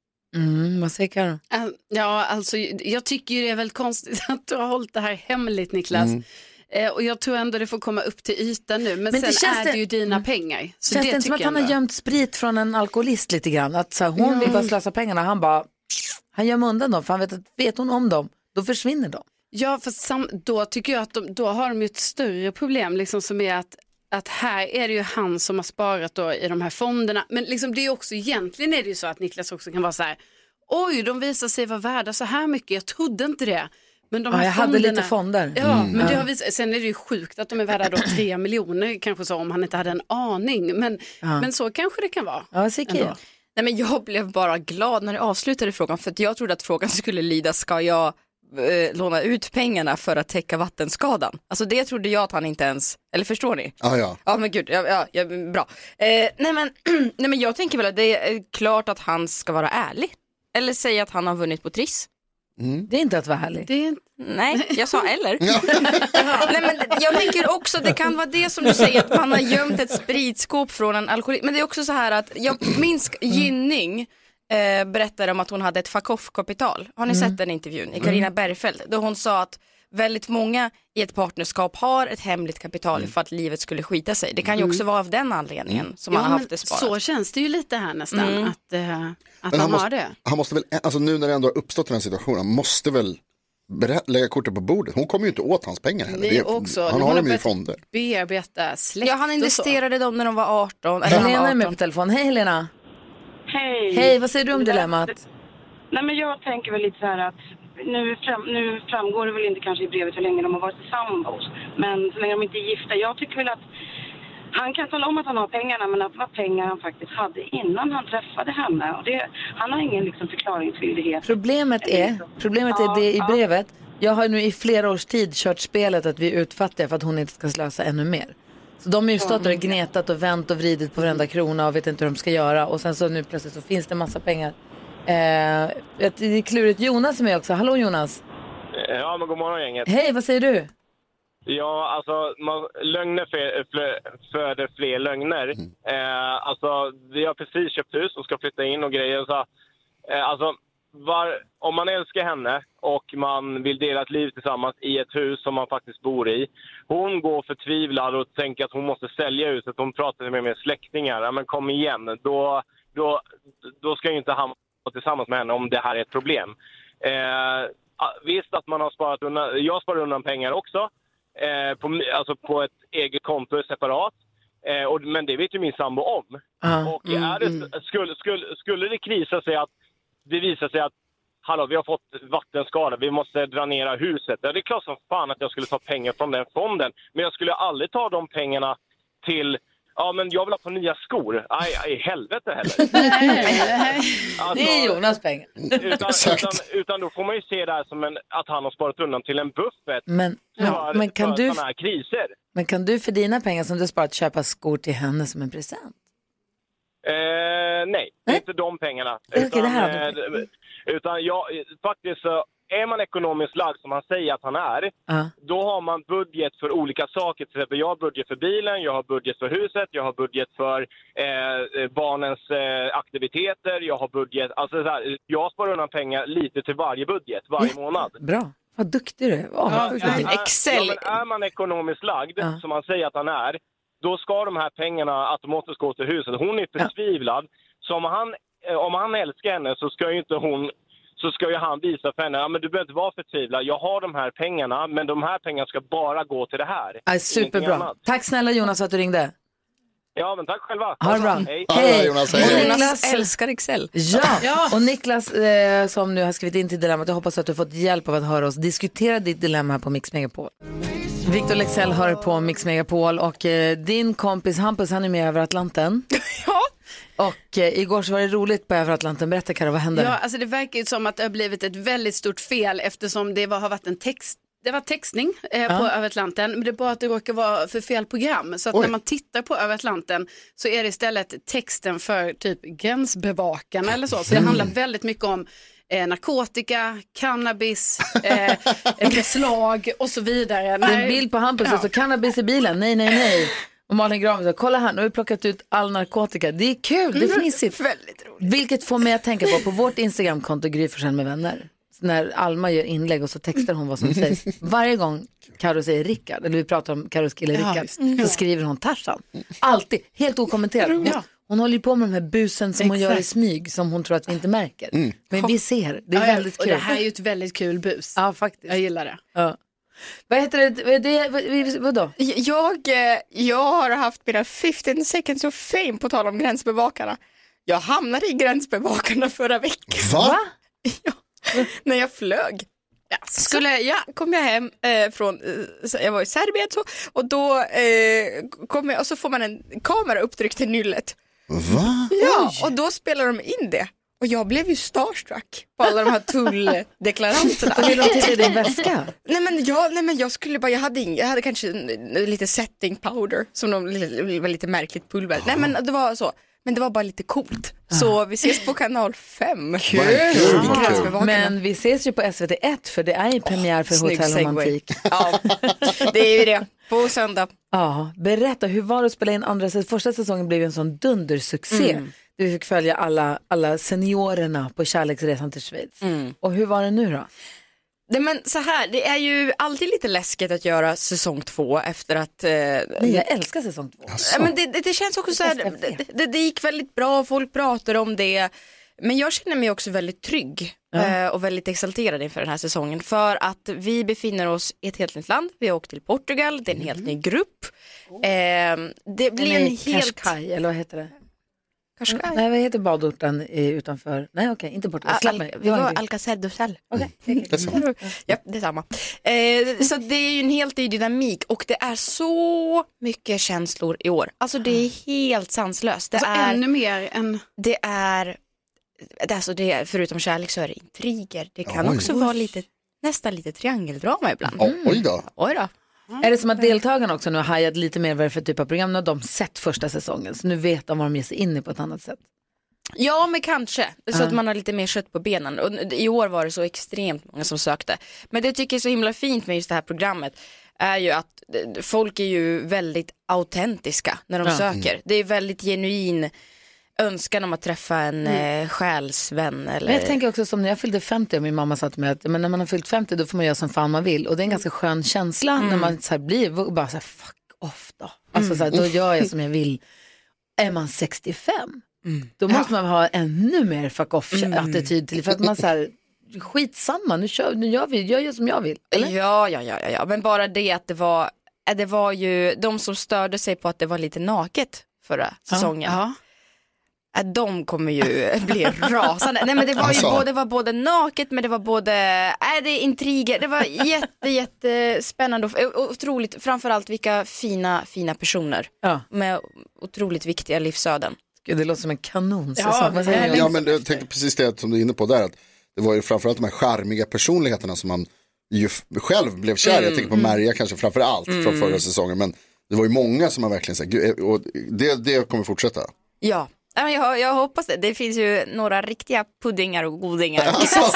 Vad säger Karo? Ja, alltså jag tycker ju det är väldigt konstigt att du har hållit det här hemligt, Niklas. Och jag tror ändå det får komma upp till ytan nu. Men sen är det ju dina pengar. Så känns det inte som att han har gömt sprit från en alkoholist lite grann? Att så här, hon vill bara slösa pengarna. Han gömmer undan dem. För han vet hon om dem, då försvinner de. Ja, för då tycker jag att då har de ju ett större problem. Liksom, som är att här är det ju han som har sparat då i de här fonderna. Men liksom, det är också, egentligen är det ju så att Niklas också kan vara så här: oj, de visar sig vara värda så här mycket. Jag trodde inte det. Men de här jag hade lite fonder. Ja, men det har visat, sen är det ju sjukt att de är värda då 3 miljoner kanske, så om han inte hade en aning. Men så kanske det kan vara. Ja, säkert. Nej, men jag blev bara glad när du avslutade frågan, för att jag trodde att frågan skulle lyda: ska jag låna ut pengarna för att täcka vattenskadan? Alltså det trodde jag att han inte ens, eller förstår ni? Ja, men gud, ja, bra. Nej men jag tänker väl att det är klart att han ska vara ärlig. Eller säga att han har vunnit på Triss. Det är inte att vara ärlig. Nej, jag sa eller. Nej, men jag tänker också, det kan vara det som du säger, att man har gömt ett spritskåp från en alkoholist. Men det är också så här att jag minns Gynning berättade om att hon hade ett fuck-off-kapital. Har ni sett den intervjun i Carina Bergfeldt? Då hon sa att väldigt många i ett partnerskap har ett hemligt kapital för att livet skulle skita sig. Det kan ju också vara av den anledningen som man har haft det sparat. Så känns det ju lite här nästan, att han har det. Han måste väl, alltså nu när det ändå har uppstått den här situationen, han måste väl lägga kortet på bordet. Hon kommer ju inte åt hans pengar heller. Han har dem i fonder. Bearbeta släkt. Ja, han investerade dem när de var 18. Helena är med på telefon. Hej Helena. Hej, vad säger du om dilemmat? Nej, men jag tänker väl lite så här att nu framgår det väl inte kanske i brevet hur länge de har varit sambos. Men så länge de inte är gifta. Jag tycker väl att han kan tala om att han har pengarna, men att det var pengar han faktiskt hade innan han träffade henne. Och han har ingen liksom förklaringsskyldighet. Problemet är det i brevet. Jag har nu i flera års tid kört spelet att vi är utfattiga för att hon inte ska slösa ännu mer. Så de har ju stått där och gnetat och vänt och vridit på varenda krona och vet inte hur de ska göra. Och sen så nu plötsligt så finns det massa pengar. Det är klurigt. Jonas är med också. Hallå Jonas. Ja, men god morgon gänget. Hej, vad säger du? Ja, alltså lögner föder fler lögner. Alltså, vi har precis köpt hus och ska flytta in och grejer. Så, alltså, om man älskar henne och man vill dela ett liv tillsammans i ett hus som man faktiskt bor i. Hon går förtvivlad och tänker att hon måste sälja huset. Hon pratar med släktingar. Ja, men kom igen, då ska ju inte han vara tillsammans med henne om det här är ett problem. Visst att man har sparat undan, jag sparar undan pengar också. På ett eget konto separat. Men det vet ju min sambo om. Och skulle det krisa sig att det visar sig att vi har fått vattenskada, vi måste dränera huset. Ja, det är klart som fan att jag skulle ta pengar från den fonden. Men jag skulle aldrig ta de pengarna till... Ja, men jag vill ha på nya skor. Nej, i helvete heller. Alltså, det är Jonas pengar. Utan då får man ju se det här som att han har sparat undan till en buffert men kan du, sådana här kriser. Men kan du för dina pengar som du sparat köpa skor till henne som en present? Nej, inte de pengarna. Utan jag, faktiskt så är man ekonomiskt lagd som han säger att han är, då har man budget för olika saker. Till exempel jag har budget för bilen, jag har budget för huset, jag har budget för barnens aktiviteter, jag har budget, alltså så här, jag sparar undan pengar lite till varje budget, varje månad. Bra, vad duktig du är. Excel. Ja, är man ekonomiskt lagd, som han säger att han är, då ska de här pengarna automatiskt gå till huset. Hon är förtvivlad, så om han älskar henne så ska ju inte hon... Så ska ju han visa för henne, men du behöver inte vara förtvivlad. Jag har de här pengarna, men de här pengarna ska bara gå till det här. Superbra. Tack snälla Jonas att du ringde. Ja, men tack själva. Ha det bra. Hej Jonas. Jonas älskar Excel. Ja, och Niklas som nu har skrivit in till dilemmat. Jag hoppas att du har fått hjälp av att höra oss diskutera ditt dilemma här på Mix Megapol. Victor Lexell hör på Mix Megapol och din kompis Hampus, han är med över Atlanten. Ja. Och igår så var det roligt på Över Atlanten. Berätta Karo, vad hände? Ja, alltså det verkar ju som att det har blivit ett väldigt stort fel eftersom det har varit en text. Det var textning på Över Atlanten, men det är bara att det råkar vara för fel program. Så att när man tittar på Över Atlanten så är det istället texten för typ gränsbevakarna eller så. Så det handlar väldigt mycket om narkotika, cannabis, beslag och så vidare. Det är en bild på Hampus och så cannabis i bilen, nej. Och Malin Grav så kolla här, nu har vi plockat ut all narkotika. Det är kul, det är fnissigt. Väldigt roligt. Vilket får mig att tänka på vårt Instagramkonto Gry Forssell med vänner. När Alma gör inlägg och så textar hon vad som sägs. Varje gång Karo säger Rickard, eller vi pratar om Karos kille Rickard, så skriver hon Tarzan. Alltid, helt okommenterat. Hon håller ju på med de här busen som hon gör i smyg som hon tror att vi inte märker. Men vi ser, det är väldigt kul. Och det här är ju ett väldigt kul bus. Ja, faktiskt. Jag gillar det. Ja. Vad heter det? Vadå? Jag har haft mina 15 seconds of fame på tal om gränsbevakarna. Jag hamnade i gränsbevakarna förra veckan. Va? Ja, när jag flög. Kom jag hem från, jag var i Serbien så, och då kom jag, och så får man en kamera upptryckt i nyllet. Va? Ja, och då spelar de in det. Och jag blev ju starstruck på alla de här tulldeklaranterna. Och vill de titta i din väska? Nej men jag skulle bara, jag hade kanske lite setting powder som var lite märkligt pulver. Nej men det var så. Men det var bara lite coolt. Så vi ses på kanal 5. Kul. Men vi ses ju på SVT1 för det är ju premiär för Hotell Romantik. Ja, det är ju det. På söndag. Ja, berätta, hur var det att spela in första säsongen blev ju en sån dundersuccé. Vi fick följa alla seniorerna på kärleksresan till Schweiz. Och hur var det nu då? Men så här, det är ju alltid lite läskigt att göra säsong 2 efter att... Nej, jag älskar säsong 2. Men det känns också så här, det gick väldigt bra, folk pratar om det. Men jag känner mig också väldigt trygg och väldigt exalterad inför den här säsongen. För att vi befinner oss i ett helt nytt land. Vi har åkt till Portugal, det är en helt ny grupp. Det blir en helt... Cascais, eller vad heter det? Nej, vad heter badorten utanför? Nej, okej, inte Portugal. Vi var Alcácer do Sal. Ja, det är samma. Så det är ju en helt ny dynamik och det är så mycket känslor i år. Alltså det är helt sanslöst. Det är ännu mer än... Det är förutom kärlek så är det intriger. Det kan också vara nästan lite triangeldrama ibland. Oj då. Är det som att deltagarna också nu har hajat lite mer vad det är för typ av program när de sett första säsongen? Så nu vet de vad de ger sig in i på ett annat sätt. Ja, men kanske. Så att man har lite mer kött på benen. Och i år var det så extremt många som sökte. Men det tycker jag är så himla fint med just det här programmet är ju att folk är ju väldigt autentiska när de söker. Det är väldigt genuin önskan om att träffa en själsvän. Eller... Men jag tänker också som när jag fyllde 50 och min mamma sa till mig att men när man har fyllt 50 då får man göra som fan man vill. Och det är en ganska skön känsla när man så här blir bara så här fuck off då. Alltså så här, då gör jag som jag vill. Är man 65 då måste man ha ännu mer fuck off attityd till för att man så här skitsamma, nu gör vi, jag gör som jag vill. Eller? Ja. Men bara det att det var ju de som störde sig på att det var lite naket förra säsongen. De kommer ju bli rasande. Nej men det var ju det var både naket men det var både det är intriger. Det var jättespännande och otroligt, framförallt vilka fina personer med otroligt viktiga livsöden. Gud, det låter som en kanonsäsong. Ja, men jag tänkte precis det som du är inne på där, att det var ju framförallt de här charmiga personligheterna som man ju själv blev kär. Jag tänker på Maria kanske framförallt från förra säsongen, men det var ju många som man verkligen sagt, och det kommer fortsätta. Ja. Jag hoppas det. Det finns ju några riktiga puddingar och godingar.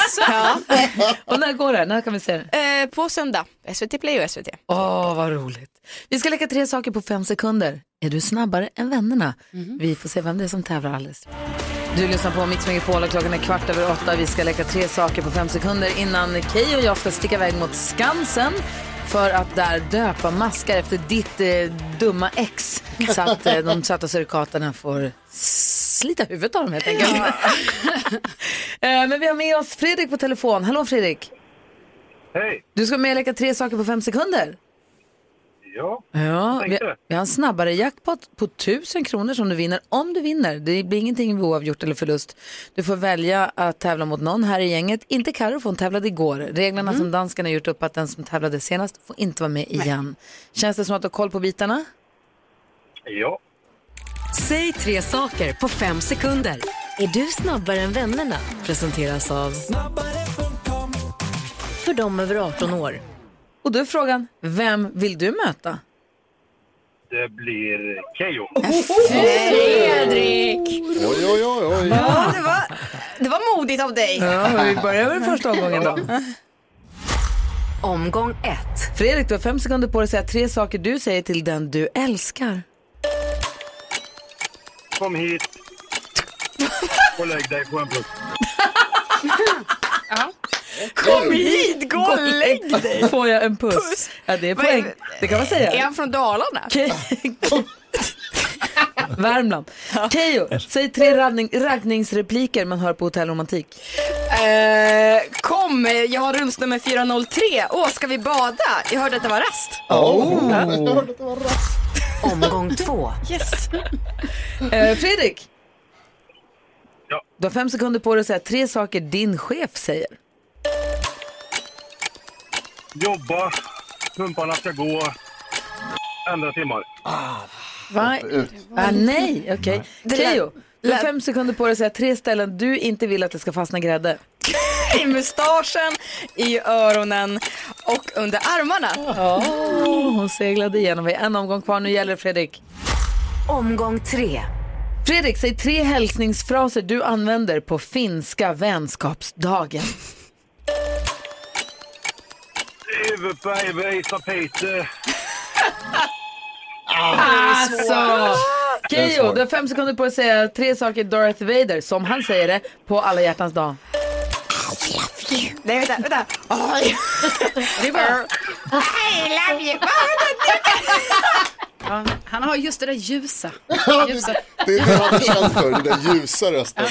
Och när går det? När kan vi se det? På söndag. SVT Play och SVT. Vad roligt. Vi ska leka 3 saker på 5 sekunder. Är du snabbare än vännerna? Vi får se vem det är som tävlar alldeles. Du lyssnar på Mix Megapol och klockan är 7:15. Vi ska leka 3 saker på 5 sekunder innan Key och jag ska sticka iväg mot Skansen. För att där döpa maskar efter ditt dumma ex. Så att de söta surikaterna får slita huvudet av dem helt enkelt. Men vi har med oss Fredrik på telefon. Hallå Fredrik. Hej. Du ska med och leka 3 saker på 5 sekunder. Ja, vi har en snabbare jackpot på 1000 kronor som du vinner. Om du vinner, det blir ingenting oavgjort eller förlust. Du får välja att tävla mot någon här i gänget. Inte Karo, för hon tävlade igår. Reglerna som danskarna gjort upp att den som tävlade senast får inte vara med igen. Känns det som att du har koll på bitarna? Ja. Säg 3 saker på 5 sekunder. Är du snabbare än vännerna? Presenteras av för dem över 18 år. Och då är frågan, vem vill du möta? Det blir Keyyo. Fredrik! Oj. Ja, det var modigt av dig. Ja, vi börjar med första omgången då. Omgång 1. Fredrik, du har 5 sekunder på dig att säga 3 saker du säger till den du älskar. Kom hit. Och lägg dig på en puss. Kom hit, gå och lägg dig. Får jag en puss? Ja, det är poäng. Det kan man säga. Är han från Dalarna? Värmland. Keyyo, säg 3 raggningsrepliker man hör på Hotell Romantik. Kom, jag har rumsnummer 403. Ska vi bada? Jag hörde att det var rast. Omgång 2. Yes. Fredrik. Ja. Du har 5 sekunder på dig att säga 3 saker din chef säger. Jobba. Pumparna ska gå. Ändra timmar. Va? Nej, okej. Keyyo, du har 5 sekunder på dig att säga 3 ställen du inte vill att det ska fastna grädde. I mustaschen, i öronen och under armarna. Hon seglade igenom. Vi har en omgång kvar. Nu gäller det Fredrik. Omgång 3. Fredrik, säg 3 hälsningsfraser du använder på finska vänskapsdagen. Huvudpäivä, tapete. Alltså, Keyyo, du har 5 sekunder på att säga 3 saker Darth Vader, som han säger det, på alla hjärtans dag. Nej, vänta. Det är bara... I love you. Ja, han har just det där ljusa. Det är det han är känd för, det där ljusa rösten.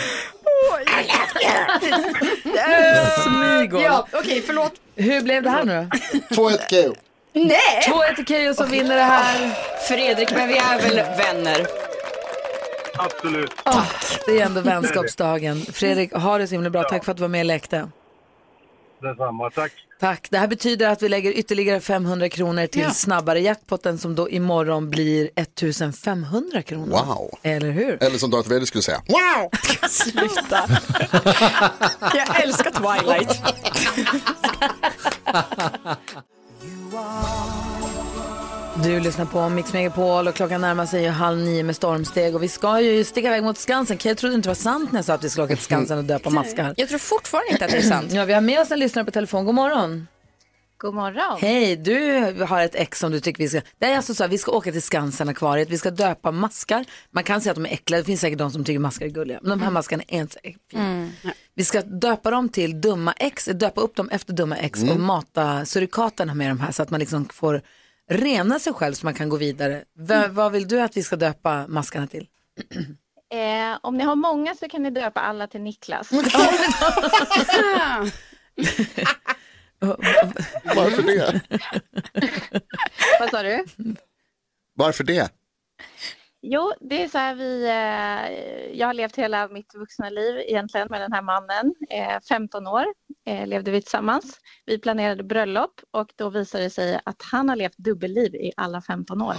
Smygol. Ja, okej, förlåt. Hur blev det här nu då? 2-1 Keyyo. Nej! 2-1 till Keyyo som vinner det här. Fredrik, men vi är väl vänner? Absolut. Det är ändå vänskapsdagen. Fredrik, ha det så himla bra. Tack för att du var med och lekte. Detsamma, tack. Tack. Det här betyder att vi lägger ytterligare 500 kronor till snabbare jackpotten som då imorgon blir 1500 kronor. Wow. Eller hur? Eller som Darth Vader skulle säga. Wow! Sluta. Jag älskar Twilight. Du lyssnar på Mix Megapol och klockan närmar sig 8:30 med stormsteg och vi ska ju sticka iväg mot Skansen. Jag trodde inte det var sant när jag sa att vi skulle åka till Skansen och döpa maskar. Jag tror fortfarande inte att det är sant. Ja, vi har med oss en lyssnare på telefon. God morgon. God morgon. Hej, du har ett ex som du tycker vi ska... Det är alltså så att vi ska åka till Skansen-akvariet. Vi ska döpa maskar. Man kan säga att de är äckliga. Det finns säkert de som tycker maskar är gulliga. Men de här maskarna är inte så fina. Vi ska döpa dem till dumma ex. Döpa upp dem efter dumma ex och mata surikaterna med de här så att man liksom får rena sig själv så man kan gå vidare. Vad vill du att vi ska döpa maskarna till? Om ni har många så kan ni döpa alla till Niklas. Varför det? Vad sa du? Varför det? Jo, det är så här jag har levt hela mitt vuxna liv egentligen med den här mannen. 15 år levde vi tillsammans. Vi planerade bröllop och då visade det sig att han har levt dubbelliv i alla 15 år.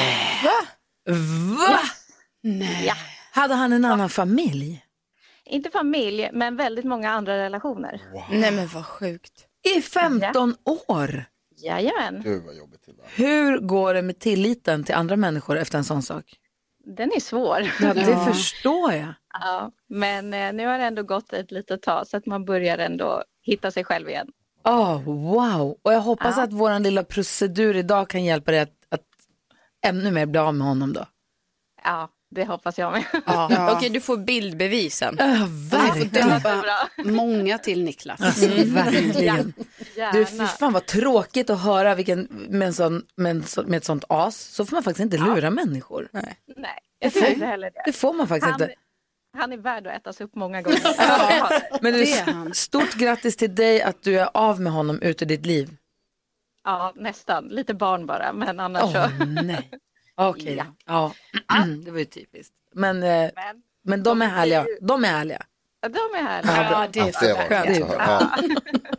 Va? Nej. Ja. Hade han en annan familj? Inte familj, men väldigt många andra relationer. Wow. Nej men vad sjukt. I 15 år? Jajamän. Gud vad jobbigt det där. Hur går det med tilliten till andra människor efter en sån sak? Den är svår. Ja, det förstår jag. Ja, men nu har det ändå gått ett litet tag så att man börjar ändå hitta sig själv igen. Wow. Och jag hoppas att våran lilla procedur idag kan hjälpa dig att ännu mer bli av med honom då. Ja, det hoppas jag med. Ja. Okej, du får bildbevisen. Verkligen. Många till Niklas. Verkligen. Ja, du, för fan vad tråkigt att höra med ett sånt as. Så får man faktiskt inte lura människor. Nej, jag tror inte heller det. Det får man faktiskt inte. Han är värd att ätas upp många gånger. Men du, stort grattis till dig att du är av med honom ut ur ditt liv. Ja, nästan. Lite barn bara, men annars så. Nej. Okej, ja. Det var ju typiskt. Men de är härliga. De är härliga. De är härliga. Ja, det är skönt.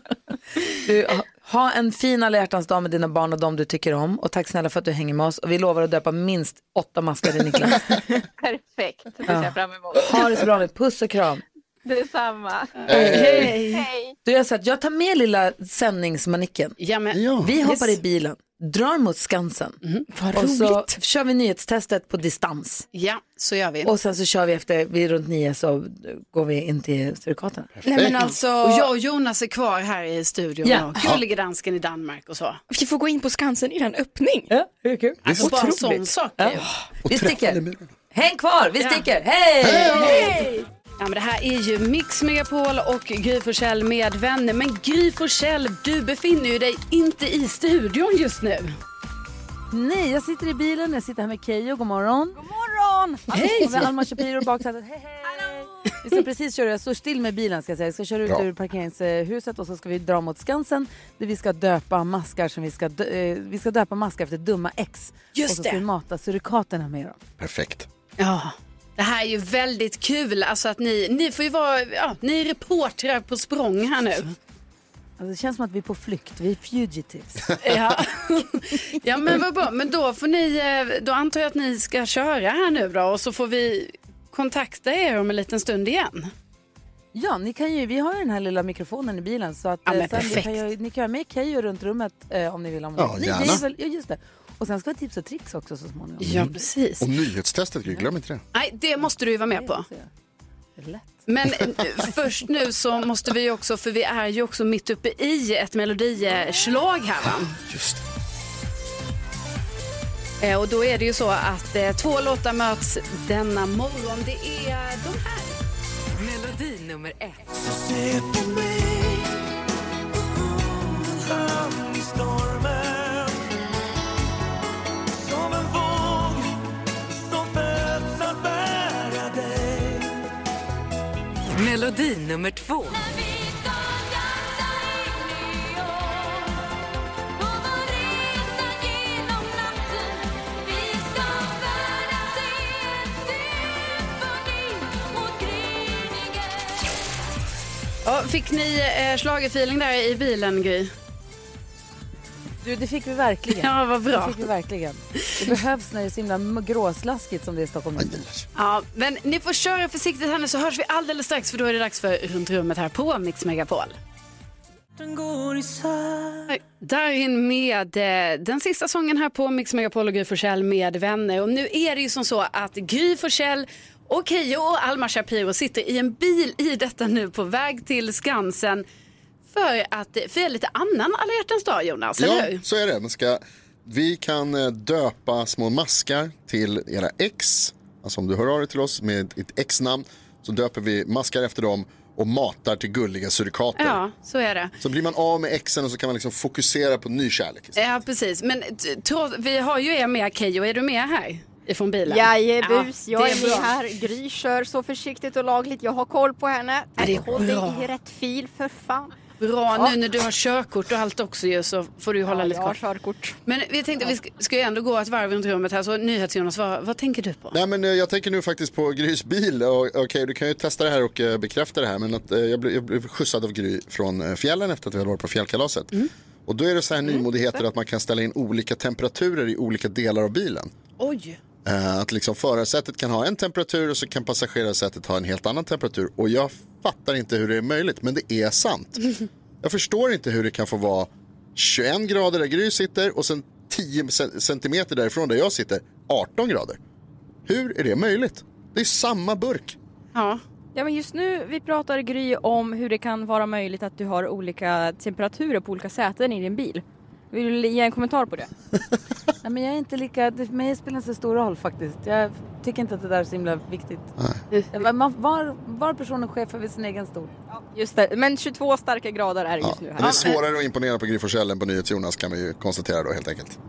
Du, ha en fin alla hjärtans dag med dina barn och de du tycker om. Och tack snälla för att du hänger med oss. Och vi lovar att döpa minst 8 maskar i Niklas. Perfekt, det ser jag fram emot. Ha det så bra med puss och kram. Detsamma. Hej. Du, jag tar med lilla sändningsmanicken. Vi hoppar i bilen, drar mot Skansen. Och så kör vi nyhetstestet på distans. Ja, så gör vi. Och sen så kör vi efter, vi runt 9 så går vi in till surikaterna. Nej, men alltså... Och jag och Jonas är kvar här i studion. Ja. Gullige dansken i Danmark och så. Vi får gå in på Skansen i den öppning. Ja, det är kul. Alltså bara en sån sak. Ja. Vi sticker. Häng kvar, vi sticker. Hej! Ja, men det här är ju Mix Megapol och Gry Forssell med vänner. Men Gry Forssell, du befinner ju dig inte i studion just nu. Nej, jag sitter i bilen. Jag sitter här med Keyyo. God morgon. God morgon. Hej. Med Alma Shapiro baksätet. Hej, hej. Vi ska precis köra. Jag står still med bilen ska jag säga. Jag ska köra ut ur parkeringshuset och så ska vi dra mot Skansen. Där vi ska döpa maskar som vi ska döpa maskar efter dumma ex. Just och så ska vi mata surikaterna med dem. Perfekt. Ja. Det här är ju väldigt kul, alltså att ni får ju vara, ni är reportrar på språng här nu. Alltså det känns som att vi är på flykt, vi är fugitives. Ja men vad bra, men då får ni, då antar jag att ni ska köra här nu då och så får vi kontakta er om en liten stund igen. Ja, ni kan ju, vi har ju den här lilla mikrofonen i bilen så att ni kan ha med Keyyo runt rummet om ni vill. Gärna. Just det. Och sen ska vi tips och tricks också så småningom. Ja, precis. Och nyhetstestet, glöm inte det. Nej, det måste du ju vara med på. Men först nu så måste vi också, för vi är ju också mitt uppe i ett melodislag här va? Just det. Och då är det ju så att 2 låtar möts denna morgon. Det är de här. Melodi nummer 1. Melodi nummer 2. Fick ni schlagerfeeling där i bilen, Gry? Du, det fick vi verkligen. Ja, vad bra. Det fick vi verkligen. Det behövs när det är så himla gråslaskigt som det är i Stockholm. Ja, men ni får köra försiktigt här nu så hörs vi alldeles strax för då är det dags för Runt rummet här på Mix Megapol. Där in med den sista sången här på Mix Megapol och Gry Forssell med vänner. Och nu är det ju som så att Gry Forssell och Keyyo och Alma Shapiro sitter i en bil i detta nu på väg till Skansen för att fira lite annan alla hjärtans dag, Jonas, eller hur? Så är det. Vi kan döpa små maskar till era ex. Alltså om du hör av dig till oss med ett ex-namn så döper vi maskar efter dem och matar till gulliga surikater. Ja, så är det. Så blir man av med exen och så kan man liksom fokusera på ny kärlek istället. Ja, precis. Men vi har ju er med, Keyyo. Är du med här ifrån bilen? Jajebus, jag är med här. Gry kör så försiktigt och lagligt. Jag har koll på henne. Håll dig i rätt fil för fan. Bra, nu när du har körkort och allt också ju, så får du ju hålla lite kort. Körkort. Men vi tänkte att vi ska ju ändå gå ett varv runt rummet här. Så NyhetsJonas, vad tänker du på? Nej, men jag tänker nu faktiskt på Grys bil. Okej, du kan ju testa det här och bekräfta det här. Men att jag blev skjutsad av Gry från fjällen efter att vi hade varit på fjällkalaset. Och då är det så här nymodigheter att man kan ställa in olika temperaturer i olika delar av bilen. Oj! Att liksom förarsätet kan ha en temperatur och så kan passagerarsätet ha en helt annan temperatur. Och jag fattar inte hur det är möjligt, men det är sant. Jag förstår inte hur det kan få vara 21 grader där Gry sitter och sen 10 centimeter därifrån där jag sitter 18 grader. Hur är det möjligt? Det är samma burk. Ja. Ja, men just nu vi pratar Gry om hur det kan vara möjligt att du har olika temperaturer på olika säten i din bil. Vill du ge en kommentar på det? Nej, men jag är inte lika... För mig spelar inte så stor roll faktiskt. Jag tycker inte att det där är så himla viktigt. Var personen chef över sin egen stol. Ja, just det. Men 22 starka grader är det just nu här. Det är svårare att imponera på Gry Forssell än på NyhetsJonas kan vi ju konstatera då helt enkelt.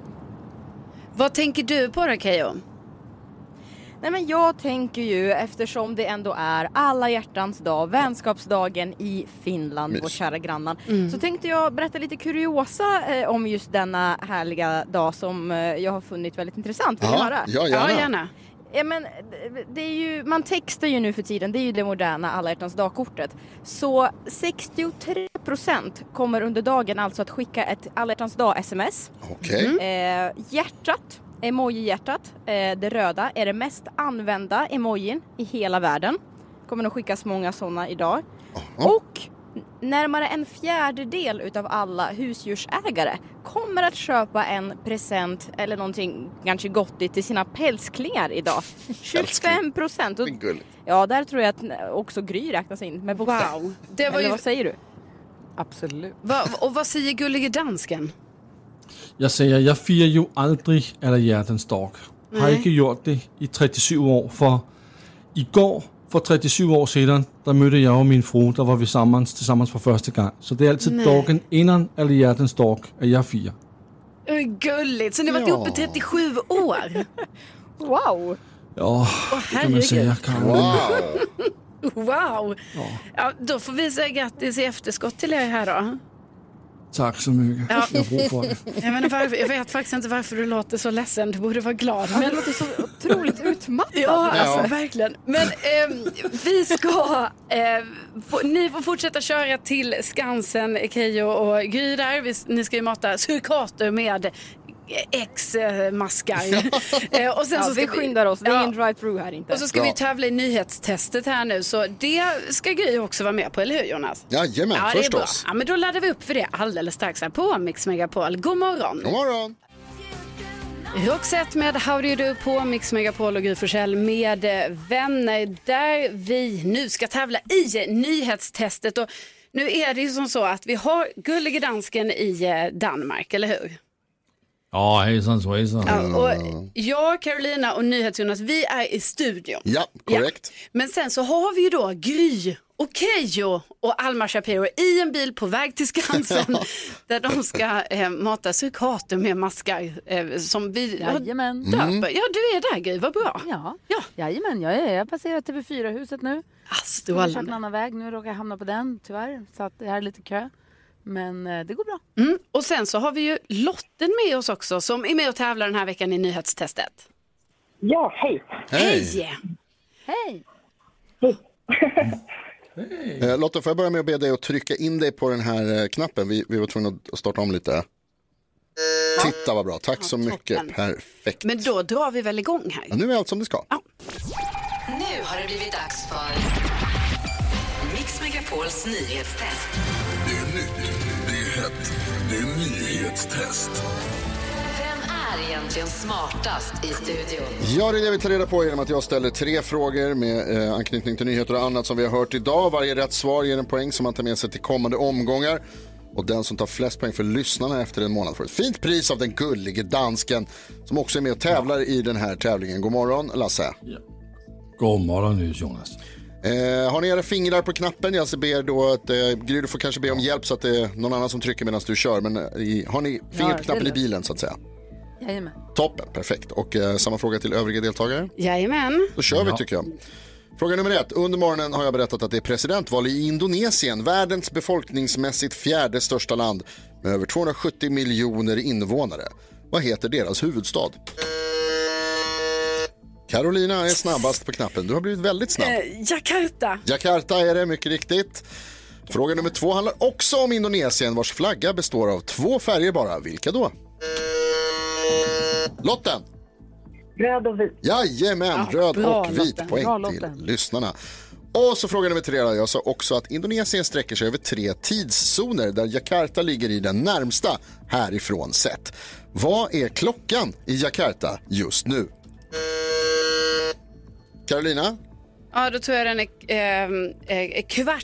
Vad tänker du på det, Keyyo? Nej, men jag tänker ju, eftersom det ändå är alla hjärtans dag, vänskapsdagen i Finland, vår kära grannan, så tänkte jag berätta lite kuriosa om just denna härliga dag som jag har funnit väldigt intressant. Vill du höra? Ja, gärna. Ja, men det är ju, man textar ju nu för tiden, det är ju det moderna alla hjärtans dagkortet. Så 63% kommer under dagen alltså att skicka ett alla hjärtans dag-sms. Hjärtat, emoji-hjärtat, det röda, är det mest använda emojin i hela världen. Kommer nog skickas många sådana idag. Och närmare en fjärdedel utav alla husdjursägare kommer att köpa en present eller någonting ganska gottigt till sina pälsklingar idag. 25%. Ja, där tror jag att också Gry räknas in med Bosse. Wow. Det var ju... vad säger du? Absolut. Och vad säger gullige dansken? Jag säger, jag firar ju aldrig alla hjärtans dag. Har inte gjort det i 37 år, för igår för 37 år sedan, där mötte jag och min fru, där var vi tillsammans för första gången. Så det är alltid dagen innan alla hjärtans dag att jag firar. Gulligt, så ni har varit uppe 37 år? Wow! Ja, det kan man säga. Wow! Ja, då får vi säga grattis i efterskott till er här då. Tack så mycket. Ja. Jag vet faktiskt inte varför du låter så ledsen. Du borde vara glad. Men det låter så otroligt utmattad. Ja, alltså verkligen. Men vi ska... ni får fortsätta köra till Skansen, Keyyo och Gry där. Ni ska ju mata surikater med X-maskar. Och sen så ska vi skyndar oss, det är ingen drive-through här inte. Och så ska vi tävla i nyhetstestet här nu, så det ska Gry också vara med på, eller hur Jonas? Jajamän, förstås. Ja, men då laddar vi upp för det alldeles strax här på Mix Megapol. God morgon! God morgon! Roxette med How Do You Do på Mix Megapol och Gry Forssell med vänner, där vi nu ska tävla i nyhetstestet. Och nu är det ju som så att vi har gullige dansken i Danmark, eller hur? Ja, hejsan svejsan. Ja, och jag, Carolina och NyhetsJonas, vi är i studion. Ja, korrekt. Ja. Men sen så har vi ju då Gry och Keyyo och Alma Shapiro i en bil på väg till Skansen där de ska mata surikater med maskar som vi Jajamän. döper. Ja, du är där Gry, vad bra. Ja. Jajamän, jag har passerat TV4-huset nu. Jag har kört en annan väg, nu råkar jag hamna på den tyvärr, så att det här är lite kö. Men det går bra. Och sen så har vi ju Lotten med oss också, som är med och tävlar den här veckan i nyhetstestet. Ja, hej. Hej. Hej. Lotta, får jag börja med att be dig att trycka in dig på den här knappen? Vi var tvungna att starta om lite. Titta vad bra, tack så mycket. Perfekt. Men då drar vi väl igång här. Ja, nu är allt som det ska. Ja. Nu har det blivit dags för Mix Megapols nyhetstest. Det är nytt, det är hett, det är nyhetstest. Vem är egentligen smartast i studion? Ja, det är det vi tar reda på genom att jag ställer 3 frågor med anknytning till nyheter och annat som vi har hört idag. Varje rätt svar ger en poäng som man tar med sig till kommande omgångar. Och den som tar flest poäng för lyssnarna efter en månad får ett fint pris av den gullige dansken som också är med och tävlar i den här tävlingen. God morgon, Lasse. Ja. God morgon, Jonas. Har ni era fingrar på knappen? Jag ber då att Gry, du får kanske be om hjälp så att det är någon annan som trycker medan du kör. Men har ni fingrar på knappen i bilen så att säga? Jajamän. Toppen, perfekt. Och samma fråga till övriga deltagare? Jajamän. Då kör vi tycker jag. Fråga nummer 1. Under morgonen har jag berättat att det är presidentval i Indonesien. Världens befolkningsmässigt 4:e största land med över 270 miljoner invånare. Vad heter deras huvudstad? Carolina är snabbast på knappen. Du har blivit väldigt snabb. Jakarta. Jakarta är det, mycket riktigt. Fråga nummer 2 handlar också om Indonesien vars flagga består av 2 färger bara. Vilka då? Lotten. Röd och vit. Jajamän, röd bra, och vit. Lotten. Poäng Bra, till Lotten. lyssnarna. Och så fråga nummer 3. Jag sa också att Indonesien sträcker sig över 3 tidszoner där Jakarta ligger i den närmsta härifrån sett. Vad är klockan i Jakarta just nu? Carolina? Ja, då tror jag den är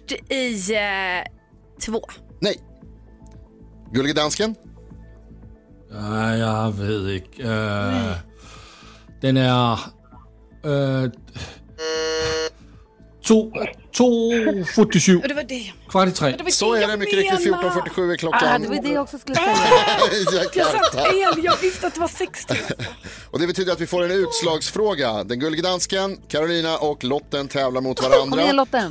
1:15. Nej. Gullige dansken? Ja, jag vet inte. Den är 2:47. Det var det. 2:45. Så är det mycket riktigt. 14:47 är klockan. Det var det jag också skulle säga. Jag satt fel, jag visste att det var 60. Och det betyder att vi får en utslagsfråga. Den gullige dansken, Carolina och Lotten tävlar mot varandra. Kom igen, Lotten.